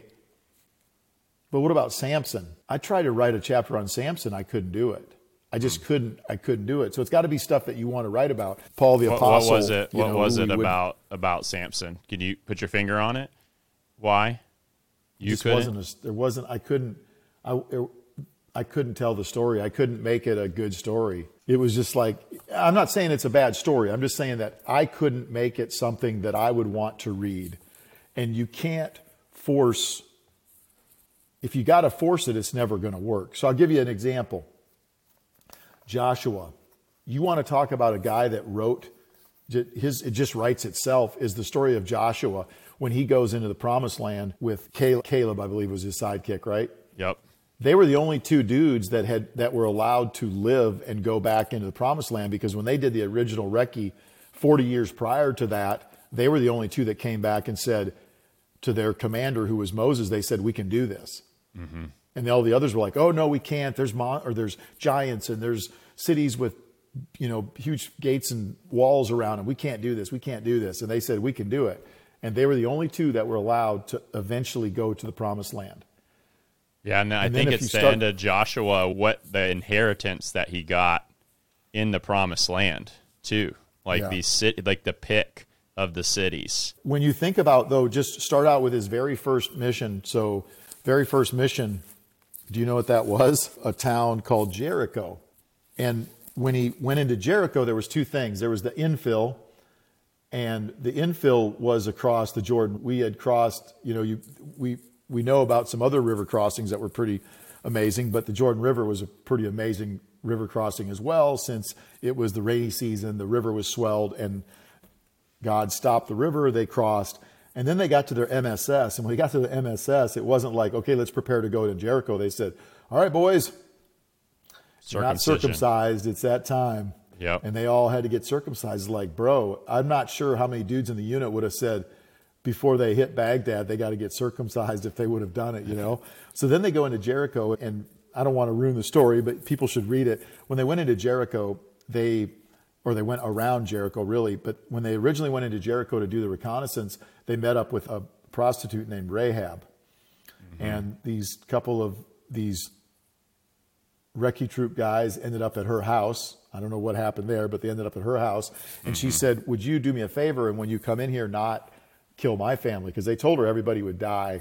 But what about Samson? I tried to write a chapter on Samson. I couldn't do it. I just couldn't, I couldn't do it. So it's got to be stuff that you want to write about. Paul the What, Apostle. what was it? you What know, was who it we would- about about Samson? Can you put your finger on it? Why? You just couldn't? wasn't a, there wasn't, I couldn't, I, it, I couldn't tell the story. I couldn't make it a good story. It was just like, I'm not saying it's a bad story. I'm just saying that I couldn't make it something that I would want to read. And you can't force, if you got to force it, it's never going to work. So I'll give you an example. Joshua. You want to talk about a guy that wrote, his, it just writes itself, is the story of Joshua when he goes into the promised land with Caleb, Caleb, I believe was his sidekick, right? Yep. They were the only two dudes that had that were allowed to live and go back into the promised land, because when they did the original recce forty years prior to that, they were the only two that came back and said to their commander, who was Moses, they said, we can do this. Mm-hmm. And all the others were like, oh, no, we can't. There's mon- or there's giants and there's cities with, you know, huge gates and walls around them. We can't do this. We can't do this. And they said, we can do it. And they were the only two that were allowed to eventually go to the promised land. Yeah, and I And think then if it's you the start- end of Joshua, what the inheritance that he got in the promised land, too. Like Yeah. the city, like the pick of the cities. When you think about, though, just start out with his very first mission. So very first mission, do you know what that was? A town called Jericho. And when he went into Jericho, there was two things. There was the infill, and the infill was across the Jordan. We had crossed, you know, you we we know about some other river crossings that were pretty amazing, but the Jordan River was a pretty amazing river crossing as well, since it was the rainy season, the river was swelled, and God stopped the river, they crossed, and then they got to their M S S. And when they got to the M S S, it wasn't like, okay, let's prepare to go to Jericho. They said, all right, boys, you're not Circumcision. circumcised, it's that time. Yep. And they all had to get circumcised. Like, bro, I'm not sure how many dudes in the unit would have said before they hit Baghdad, they got to get circumcised if they would have done it, you know? So then they go into Jericho, and I don't want to ruin the story, but people should read it. When they went into Jericho, they, or they went around Jericho really, but when they originally went into Jericho to do the reconnaissance, they met up with a prostitute named Rahab. Mm-hmm. And these couple of these recce troop guys ended up at her house. I don't know what happened there, but they ended up at her house. And mm-hmm. she said, would you do me a favor, and when you come in here, not kill my family? Because they told her everybody would die.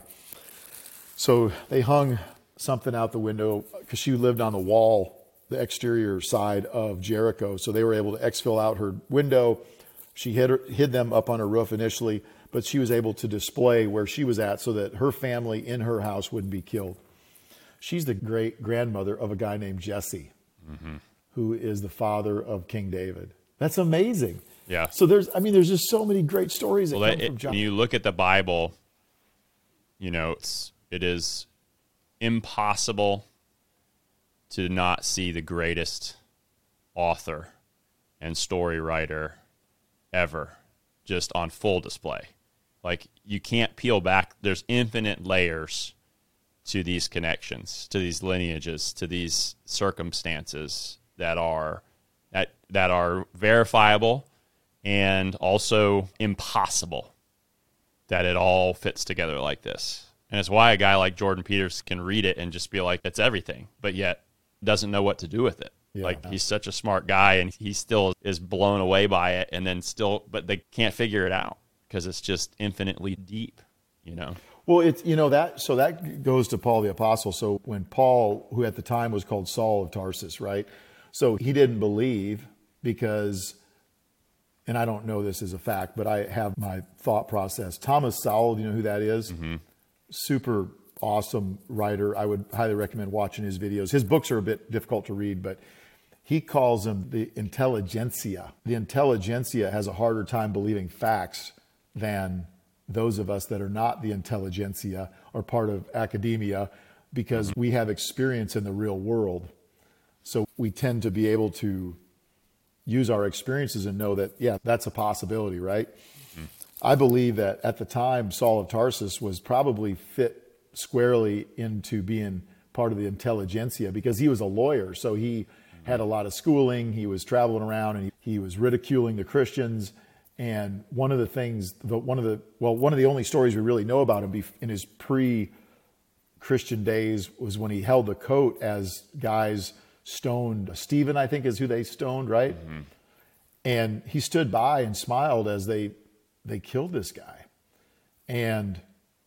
So they hung something out the window, because she lived on the wall, the exterior side of Jericho. So they were able to exfil out her window. She hid, her, hid them up on her roof initially, but she was able to display where she was at so that her family in her house wouldn't be killed. She's the great grandmother of a guy named Jesse, mm-hmm. who is the father of King David. That's amazing. Yeah. So there's, I mean, there's just so many great stories that well, come it, from John. When you look at the Bible, you know, it's, it is impossible to not see the greatest author and story writer ever just on full display. Like, you can't peel back. There's infinite layers to these connections, to these lineages, to these circumstances that are that that are verifiable and also impossible that it all fits together like this. And it's why a guy like Jordan Peters can read it and just be like, it's everything, but yet doesn't know what to do with it. Yeah. Like, he's such a smart guy, and he still is blown away by it, and then still, but they can't figure it out because it's just infinitely deep, you know? Well, it's, you know, that, so that goes to Paul the Apostle. So when Paul, who at the time was called Saul of Tarsus, right? So he didn't believe because, and I don't know this as a fact, but I have my thought process. Thomas Sowell, do you know who that is? Mm-hmm. Super awesome writer. I would highly recommend watching his videos. His books are a bit difficult to read, but he calls them the intelligentsia. The intelligentsia has a harder time believing facts than those of us that are not the intelligentsia or part of academia, because we have experience in the real world. So we tend to be able to use our experiences and know that, yeah, that's a possibility, right? Mm-hmm. I believe that at the time, Saul of Tarsus was probably fit squarely into being part of the intelligentsia because he was a lawyer. So he mm-hmm. had a lot of schooling. He was traveling around and he, he was ridiculing the Christians. And one of the things, the, one of the, well, one of the only stories we really know about him in his pre-Christian days was when he held the coat as guys stoned Stephen, I think is who they stoned, right? Mm-hmm. And he stood by and smiled as they they killed this guy. And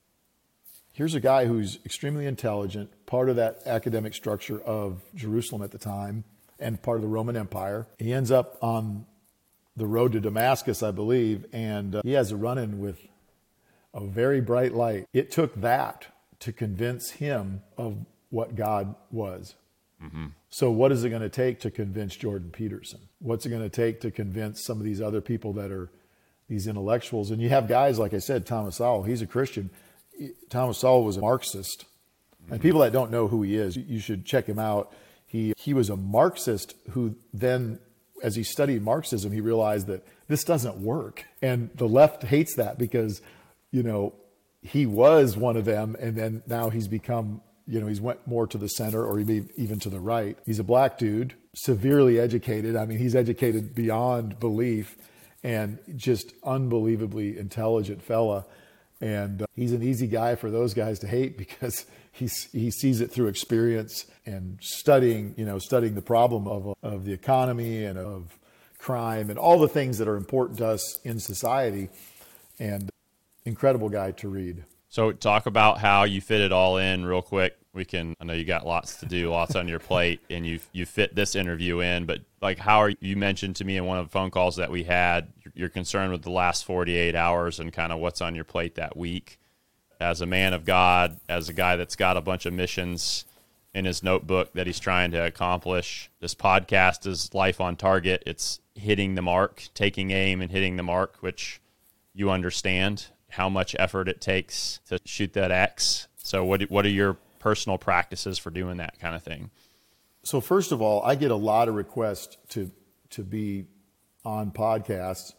here's a guy who's extremely intelligent, part of that academic structure of Jerusalem at the time, and part of the Roman Empire. He ends up on the road to Damascus, I believe, and uh, he has a run-in with a very bright light. It took that to convince him of what God was. Mm-hmm. So what is it going to take to convince Jordan Peterson? What's it going to take to convince some of these other people that are these intellectuals? And you have guys, like I said, Thomas Sowell, he's a Christian. Thomas Sowell was a Marxist. Mm-hmm. And people that don't know who he is, you should check him out. He he was a Marxist who then, as he studied Marxism, he realized that this doesn't work. And the left hates that because, you know, he was one of them, and then now he's become, you know, he's went more to the center or even to the right. He's a black dude, severely educated. I mean, he's educated beyond belief and just unbelievably intelligent fella. And uh, he's an easy guy for those guys to hate because he's, he sees it through experience and studying, you know, studying the problem of, of the economy and of crime and all the things that are important to us in society. And incredible guy to read. So talk about how you fit it all in real quick. We can, I know you got lots to do, lots on your plate, and you you fit this interview in, but like how are you mentioned to me in one of the phone calls that we had, you're concerned with the last forty-eight hours and kind of what's on your plate that week. As a man of God, as a guy that's got a bunch of missions in his notebook that he's trying to accomplish, this podcast is Life on Target. It's hitting the mark, taking aim and hitting the mark, which you understand how much effort it takes to shoot that X. So what what are your personal practices for doing that kind of thing? So first of all, I get a lot of requests to to be on podcasts.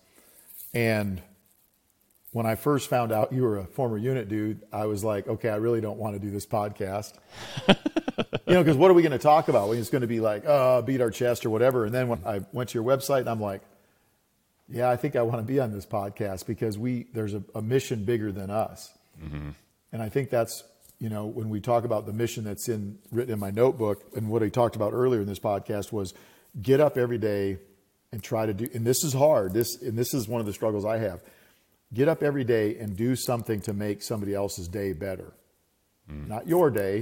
And when I first found out you were a former unit dude, I was like, okay, I really don't want to do this podcast. You know, because what are we going to talk about? Well, it's going to be like, uh, beat our chest or whatever. And then when I went to your website and I'm like, yeah, I think I want to be on this podcast because we there's a, a mission bigger than us. Mm-hmm. And I think that's, you know, when we talk about the mission that's in written in my notebook, and what I talked about earlier in this podcast was get up every day and try to do, and this is hard, this and this is one of the struggles I have. Get up every day and do something to make somebody else's day better. Mm. Not your day,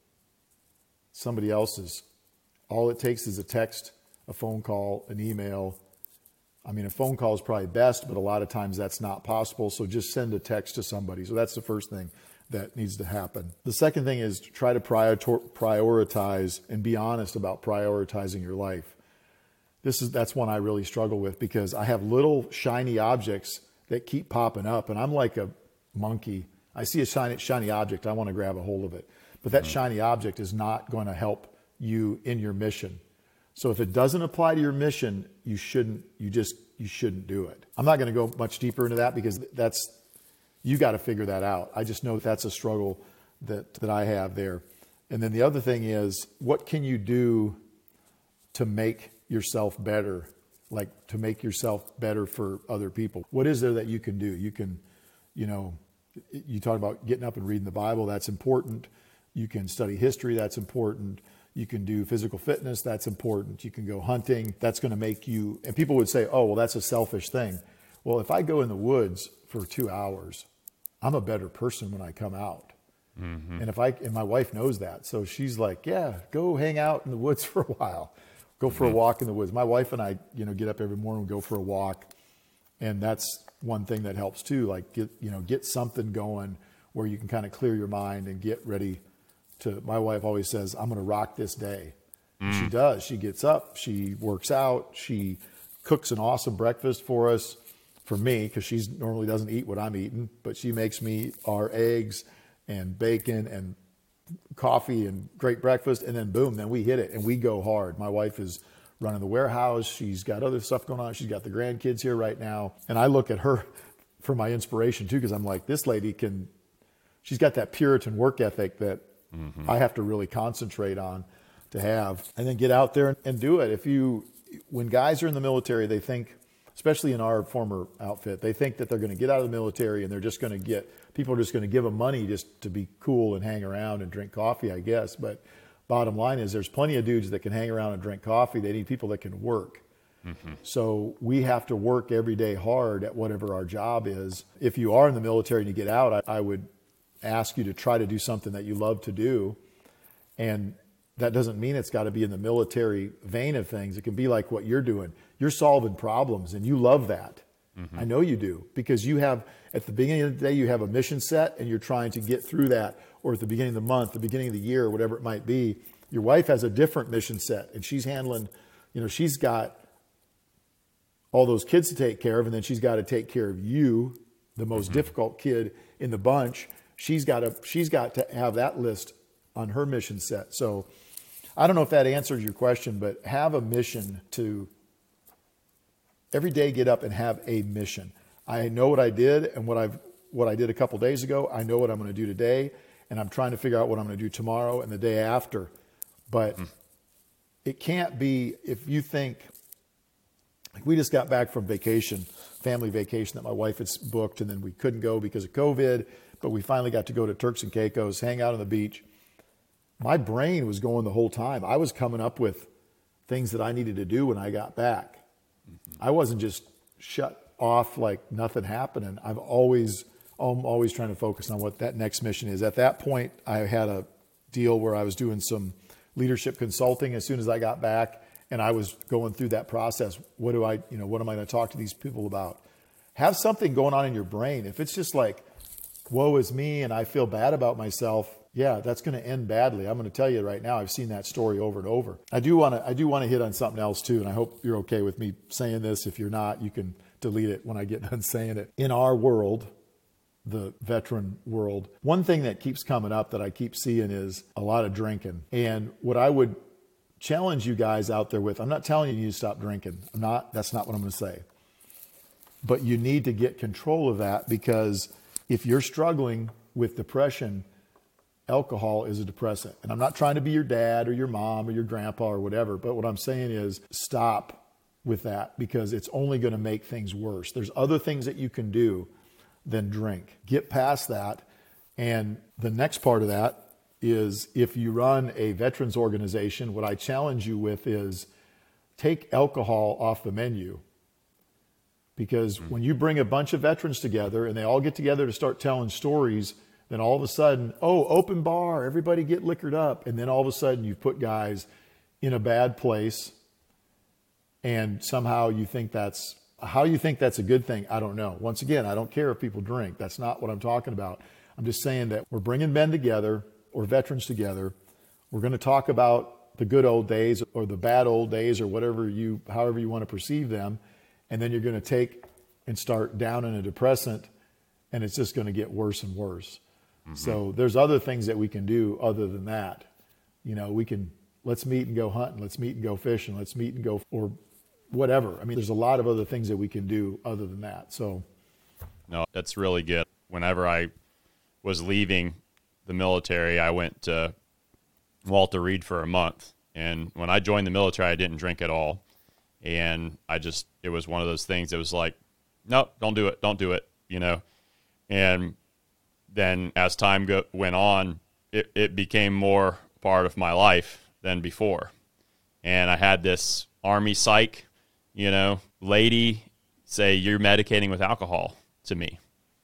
somebody else's. All it takes is a text, a phone call, an email. I mean, a phone call is probably best, but a lot of times that's not possible. So just send a text to somebody. So that's the first thing that needs to happen. The second thing is to try to prioritize and be honest about prioritizing your life. This is that's one I really struggle with because I have little shiny objects that keep popping up, and I'm like a monkey. I see a shiny, shiny object, I want to grab a hold of it. But that mm-hmm. shiny object is not going to help you in your mission. So if it doesn't apply to your mission, you shouldn't, you just, you shouldn't do it. I'm not going to go much deeper into that because that's, you got to figure that out. I just know that's a struggle that, that I have there. And then the other thing is, what can you do to make yourself better? Like to make yourself better for other people? What is there that you can do? You can, you know, you talk about getting up and reading the Bible. That's important. You can study history. That's important. You can do physical fitness. That's important. You can go hunting. That's going to make you, and people would say, oh, well, that's a selfish thing. Well, if I go in the woods for two hours, I'm a better person when I come out. Mm-hmm. And if I, and my wife knows that. So she's like, yeah, go hang out in the woods for a while. Go for mm-hmm. a walk in the woods. My wife and I, you know, get up every morning and go for a walk. And that's one thing that helps too. Like get, you know, get something going where you can kind of clear your mind and get ready to, my wife always says, I'm going to rock this day. Mm. She does. She gets up, she works out, she cooks an awesome breakfast for us, for me, because she normally doesn't eat what I'm eating, but she makes me our eggs and bacon and coffee and great breakfast. And then boom, then we hit it and we go hard. My wife is running the warehouse. She's got other stuff going on. She's got the grandkids here right now. And I look at her for my inspiration too, because I'm like, this lady can, she's got that Puritan work ethic that mm-hmm. I have to really concentrate on to have, and then get out there and do it. If you, when guys are in the military, they think, especially in our former outfit, they think that they're going to get out of the military and they're just going to get, people are just going to give them money just to be cool and hang around and drink coffee, I guess. But bottom line is there's plenty of dudes that can hang around and drink coffee. They need people that can work. Mm-hmm. So we have to work every day hard at whatever our job is. If you are in the military and you get out, I, I would ask you to try to do something that you love to do. And that doesn't mean it's got to be in the military vein of things. It can be like what you're doing. You're solving problems and you love that. Mm-hmm. I know you do, because you have, at the beginning of the day, you have a mission set and you're trying to get through that. Or at the beginning of the month, the beginning of the year, whatever it might be, your wife has a different mission set and she's handling, you know, she's got all those kids to take care of, and then she's got to take care of you, the most mm-hmm. difficult kid in the bunch. She's got to, she's got to have that list on her mission set. So I don't know if that answers your question, but have a mission to every day get up and have a mission. I know what I did and what I've, what I did a couple days ago. I know what I'm going to do today, and I'm trying to figure out what I'm going to do tomorrow and the day after. But mm. it can't be, if you think, like we just got back from vacation, family vacation that my wife had booked, and then we couldn't go because of COVID, but we finally got to go to Turks and Caicos, hang out on the beach. My brain was going the whole time. I was coming up with things that I needed to do when I got back. Mm-hmm. I wasn't just shut off like nothing happening. I've always, I'm always trying to focus on what that next mission is. At that point, I had a deal where I was doing some leadership consulting as soon as I got back, and I was going through that process. What do I, you know, what am I going to talk to these people about? Have something going on in your brain. If it's just like, woe is me and I feel bad about myself, yeah, that's going to end badly. I'm going to tell you right now, I've seen that story over and over. I do want to I do want to hit on something else too, and I hope you're okay with me saying this. If you're not, you can delete it when I get done saying it. In our world, the veteran world, one thing that keeps coming up that I keep seeing is a lot of drinking. And what I would challenge you guys out there with, I'm not telling you you need to stop drinking. I'm not, that's not what I'm going to say. But you need to get control of that, because if you're struggling with depression, alcohol is a depressant. And I'm not trying to be your dad or your mom or your grandpa or whatever, but what I'm saying is stop with that, because it's only going to make things worse. There's other things that you can do than drink. Get past that. And the next part of that is, if you run a veterans organization, what I challenge you with is take alcohol off the menu. Because mm-hmm. when you bring a bunch of veterans together and they all get together to start telling stories, then all of a sudden, oh, open bar, everybody get liquored up. And then all of a sudden you put guys in a bad place, and somehow you think that's, how you think that's a good thing, I don't know. Once again, I don't care if people drink. That's not what I'm talking about. I'm just saying that we're bringing men together, or veterans together. We're going to talk about the good old days or the bad old days, or whatever you, however you want to perceive them. And then you're going to take and start down in a depressant, and it's just going to get worse and worse. Mm-hmm. So there's other things that we can do other than that. You know, we can, let's meet and go hunting. Let's meet and go fishing. Let's meet and go, or whatever. I mean, there's a lot of other things that we can do other than that. So. No, that's really good. Whenever I was leaving the military, I went to Walter Reed for a month. And when I joined the military, I didn't drink at all. And I just, it was one of those things that was like, nope, don't do it. Don't do it. You know? And then as time go, went on, it, it became more part of my life than before. And I had this Army psych, you know, lady say, you're medicating with alcohol to me.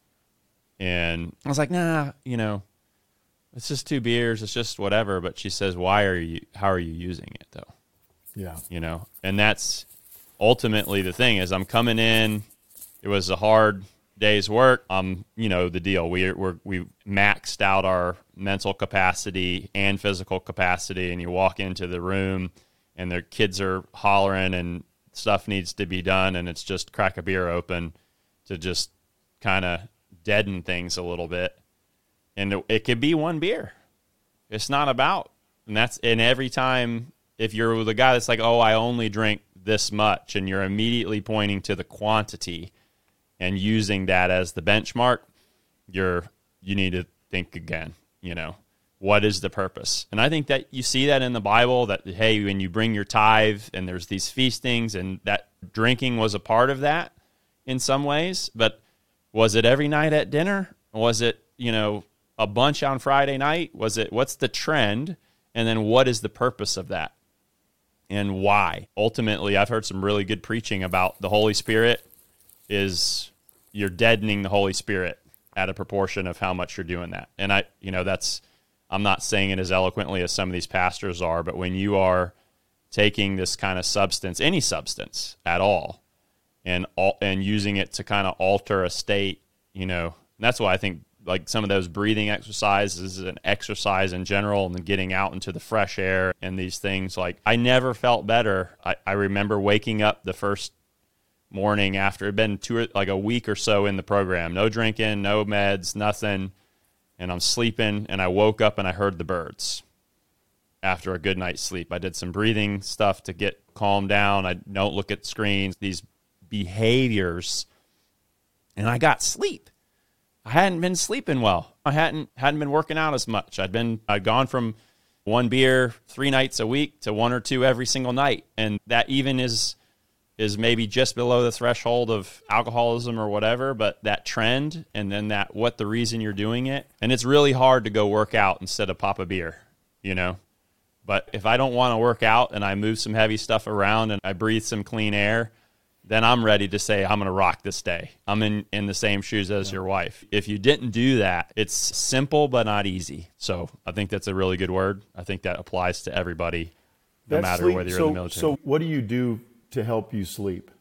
And I was like, nah, you know, it's just two beers. It's just whatever. But she says, why are you, how are you using it though? Yeah. You know, and that's ultimately the thing is I'm coming in, it was a hard day's work. Um, you know, the deal, we we're, we maxed out our mental capacity and physical capacity. And you walk into the room and their kids are hollering and stuff needs to be done. And it's just crack a beer open to just kind of deaden things a little bit. And it, it could be one beer. It's not about, and that's, and every time if you're the guy that's like, oh, I only drink this much, and you're immediately pointing to the quantity and using that as the benchmark, you're you need to think again, you know, what is the purpose? And I think that you see that in the Bible, that, hey, when you bring your tithe and there's these feastings, and that drinking was a part of that in some ways, but was it every night at dinner? Was it, you know, a bunch on Friday night? Was it, what's the trend? And then what is the purpose of that? And why? Ultimately, I've heard some really good preaching about the Holy Spirit is you're deadening the Holy Spirit at a proportion of how much you're doing that. And I, you know, that's, I'm not saying it as eloquently as some of these pastors are, but when you are taking this kind of substance, any substance at all, and all, and using it to kind of alter a state, you know, and that's why I think like some of those breathing exercises and exercise in general, and then getting out into the fresh air and these things, like I never felt better. I, I remember waking up the first morning after it had been two or, like a week or so in the program, no drinking, no meds, nothing. And I'm sleeping, and I woke up and I heard the birds after a good night's sleep. I did some breathing stuff to get calmed down. I don't look at screens, these behaviors, and I got sleep. I hadn't been sleeping well. I hadn't hadn't been working out as much. I'd been I'd gone from one beer three nights a week to one or two every single night, and that even is is maybe just below the threshold of alcoholism or whatever, but that trend, and then that what the reason you're doing it. And it's really hard to go work out instead of pop a beer, you know? But if I don't want to work out and I move some heavy stuff around and I breathe some clean air, then I'm ready to say, I'm going to rock this day. I'm in, in the same shoes as yeah. your wife. If you didn't do that, it's simple but not easy. So I think that's a really good word. I think that applies to everybody, no That's matter sleep. whether you're so, in the military. So what do you do to help you sleep?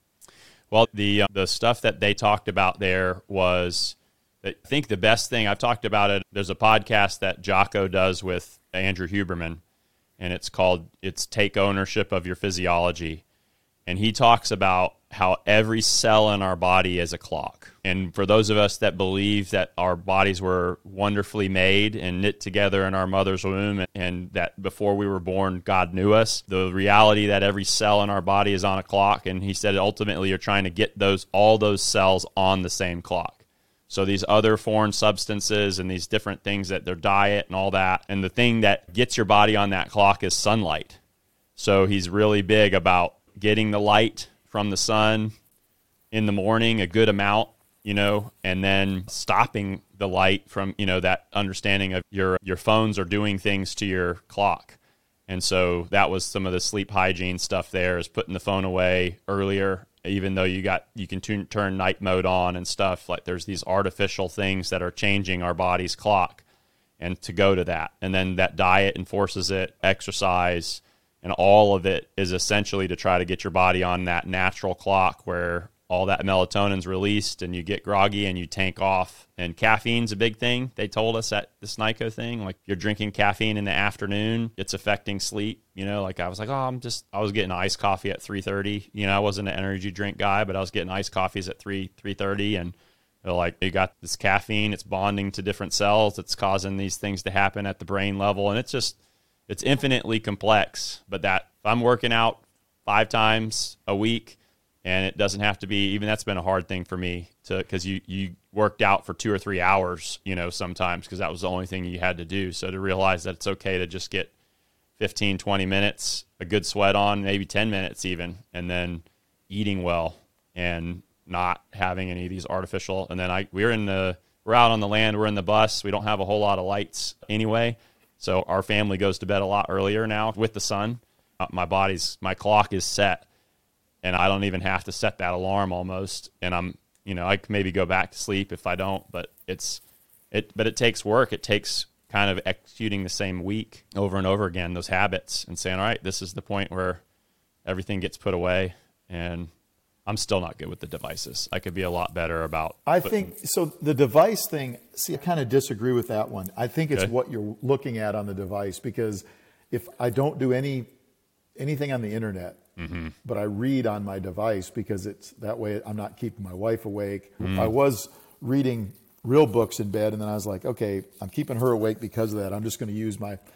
Well, the uh, the stuff that they talked about there was, I think the best thing, I've talked about it, there's a podcast that Jocko does with Andrew Huberman, and it's called, it's Take Ownership of Your Physiology. And he talks about how every cell in our body is a clock. And for those of us that believe that our bodies were wonderfully made and knit together in our mother's womb, and that before we were born, God knew us, the reality that every cell in our body is on a clock. And he said, ultimately, you're trying to get those all those cells on the same clock. So these other foreign substances and these different things, that their diet and all that, and the thing that gets your body on that clock is sunlight. So he's really big about getting the light from the sun in the morning, a good amount, you know, and then stopping the light from, you know, that understanding of your your phones are doing things to your clock. And so that was some of the sleep hygiene stuff there, is putting the phone away earlier, even though you got you can tune, turn night mode on and stuff. Like there's these artificial things that are changing our body's clock, and to go to that. And then that diet enforces it, exercise, and all of it is essentially to try to get your body on that natural clock where all that melatonin's released and you get groggy and you tank off. And caffeine's a big thing. They told us at the S N I C O thing, like you're drinking caffeine in the afternoon, it's affecting sleep. You know, like I was like, oh, I'm just, I was getting iced coffee at three thirty. You know, I wasn't an energy drink guy, but I was getting iced coffees at three, three thirty. And they're like, you got this caffeine, it's bonding to different cells. It's causing these things to happen at the brain level. And it's just, it's infinitely complex. But that if I'm working out five times a week, and it doesn't have to be, even that's been a hard thing for me to, because you, you worked out for two or three hours, you know, sometimes, because that was the only thing you had to do. So to realize that it's okay to just get fifteen, twenty minutes, a good sweat on, maybe ten minutes even, and then eating well and not having any of these artificial. And then I, we're in the, we're out on the land, we're in the bus. We don't have a whole lot of lights anyway. So our family goes to bed a lot earlier now with the sun. Uh, my body's, my clock is set, and I don't even have to set that alarm almost. And I'm, you know, I can maybe go back to sleep if I don't, but it's, it, but it takes work. It takes kind of executing the same week over and over again, those habits, and saying, all right, this is the point where everything gets put away. And I'm still not good with the devices. I could be a lot better about. I think, so the device thing, see, I kind of disagree with that one. I think it's okay. what you're looking at on the device, because if I don't do any anything on the internet, mm-hmm. but I read on my device, because it's that way I'm not keeping my wife awake. Mm. I was reading real books in bed, and then I was like, okay, I'm keeping her awake because of that. I'm just going to use my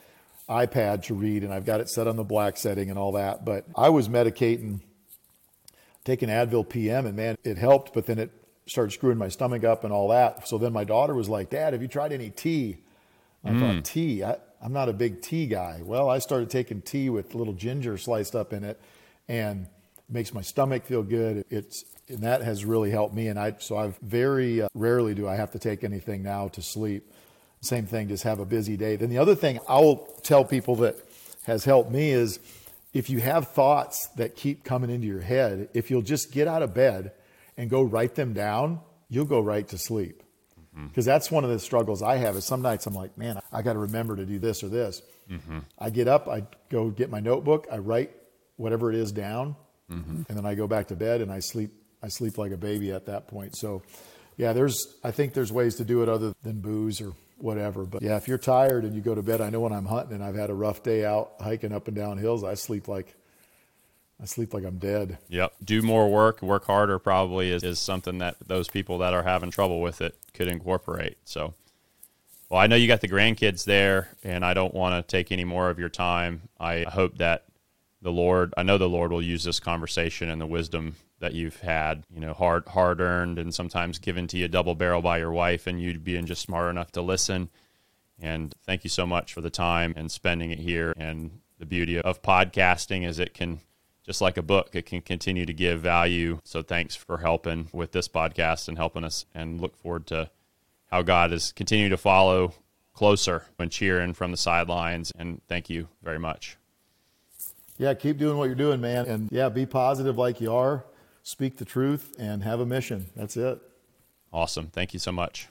iPad to read, and I've got it set on the black setting and all that. But I was medicating, taking Advil P M, and man, it helped, but then it started screwing my stomach up and all that. So then my daughter was like, Dad, have you tried any tea? I mm. thought, tea? I, I'm not a big tea guy. Well, I started taking tea with a little ginger sliced up in it, and it makes my stomach feel good. It's and that has really helped me. And I so I've very uh, rarely do I have to take anything now to sleep. Same thing, just have a busy day. Then the other thing I'll tell people that has helped me is if you have thoughts that keep coming into your head, if you'll just get out of bed and go write them down, you'll go right to sleep. Because mm-hmm. that's one of the struggles I have is some nights I'm like, man, I got to remember to do this or this. Mm-hmm. I get up, I go get my notebook, I write whatever it is down, mm-hmm. and then I go back to bed and I sleep. I sleep like a baby at that point. So, yeah, there's. I think there's ways to do it other than booze or whatever. But yeah, if you're tired and you go to bed, I know when I'm hunting and I've had a rough day out hiking up and down hills, I sleep like. I sleep like I'm dead. Yep. Do more work, work harder probably is, is something that those people that are having trouble with it could incorporate. So, well, I know you got the grandkids there, and I don't want to take any more of your time. I hope that the Lord, I know the Lord will use this conversation and the wisdom that you've had, you know, hard, hard earned and sometimes given to you double barrel by your wife, and you being just smart enough to listen. And thank you so much for the time and spending it here. And the beauty of podcasting is it can, just like a book, it can continue to give value. So thanks for helping with this podcast and helping us, and look forward to how God is continuing to follow closer when cheering from the sidelines. And thank you very much. Yeah, keep doing what you're doing, man. And yeah, be positive like you are. Speak the truth and have a mission. That's it. Awesome. Thank you so much.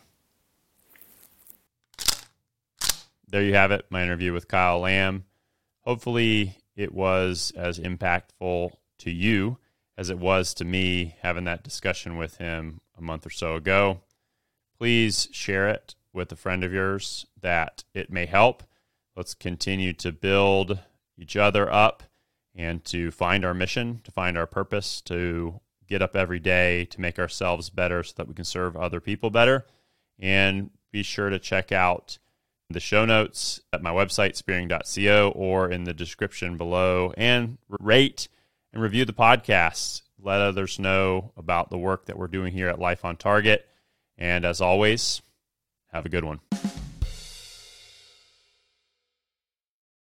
There you have it, my interview with Kyle Lamb. Hopefully it was as impactful to you as it was to me having that discussion with him a month or so ago. Please share it with a friend of yours that it may help. Let's continue to build each other up and to find our mission, to find our purpose, to get up every day to make ourselves better so that we can serve other people better. And be sure to check out the show notes at my website, spearing dot co, or in the description below, and rate and review the podcast. Let others know about the work that we're doing here at Life on Target. And as always, have a good one.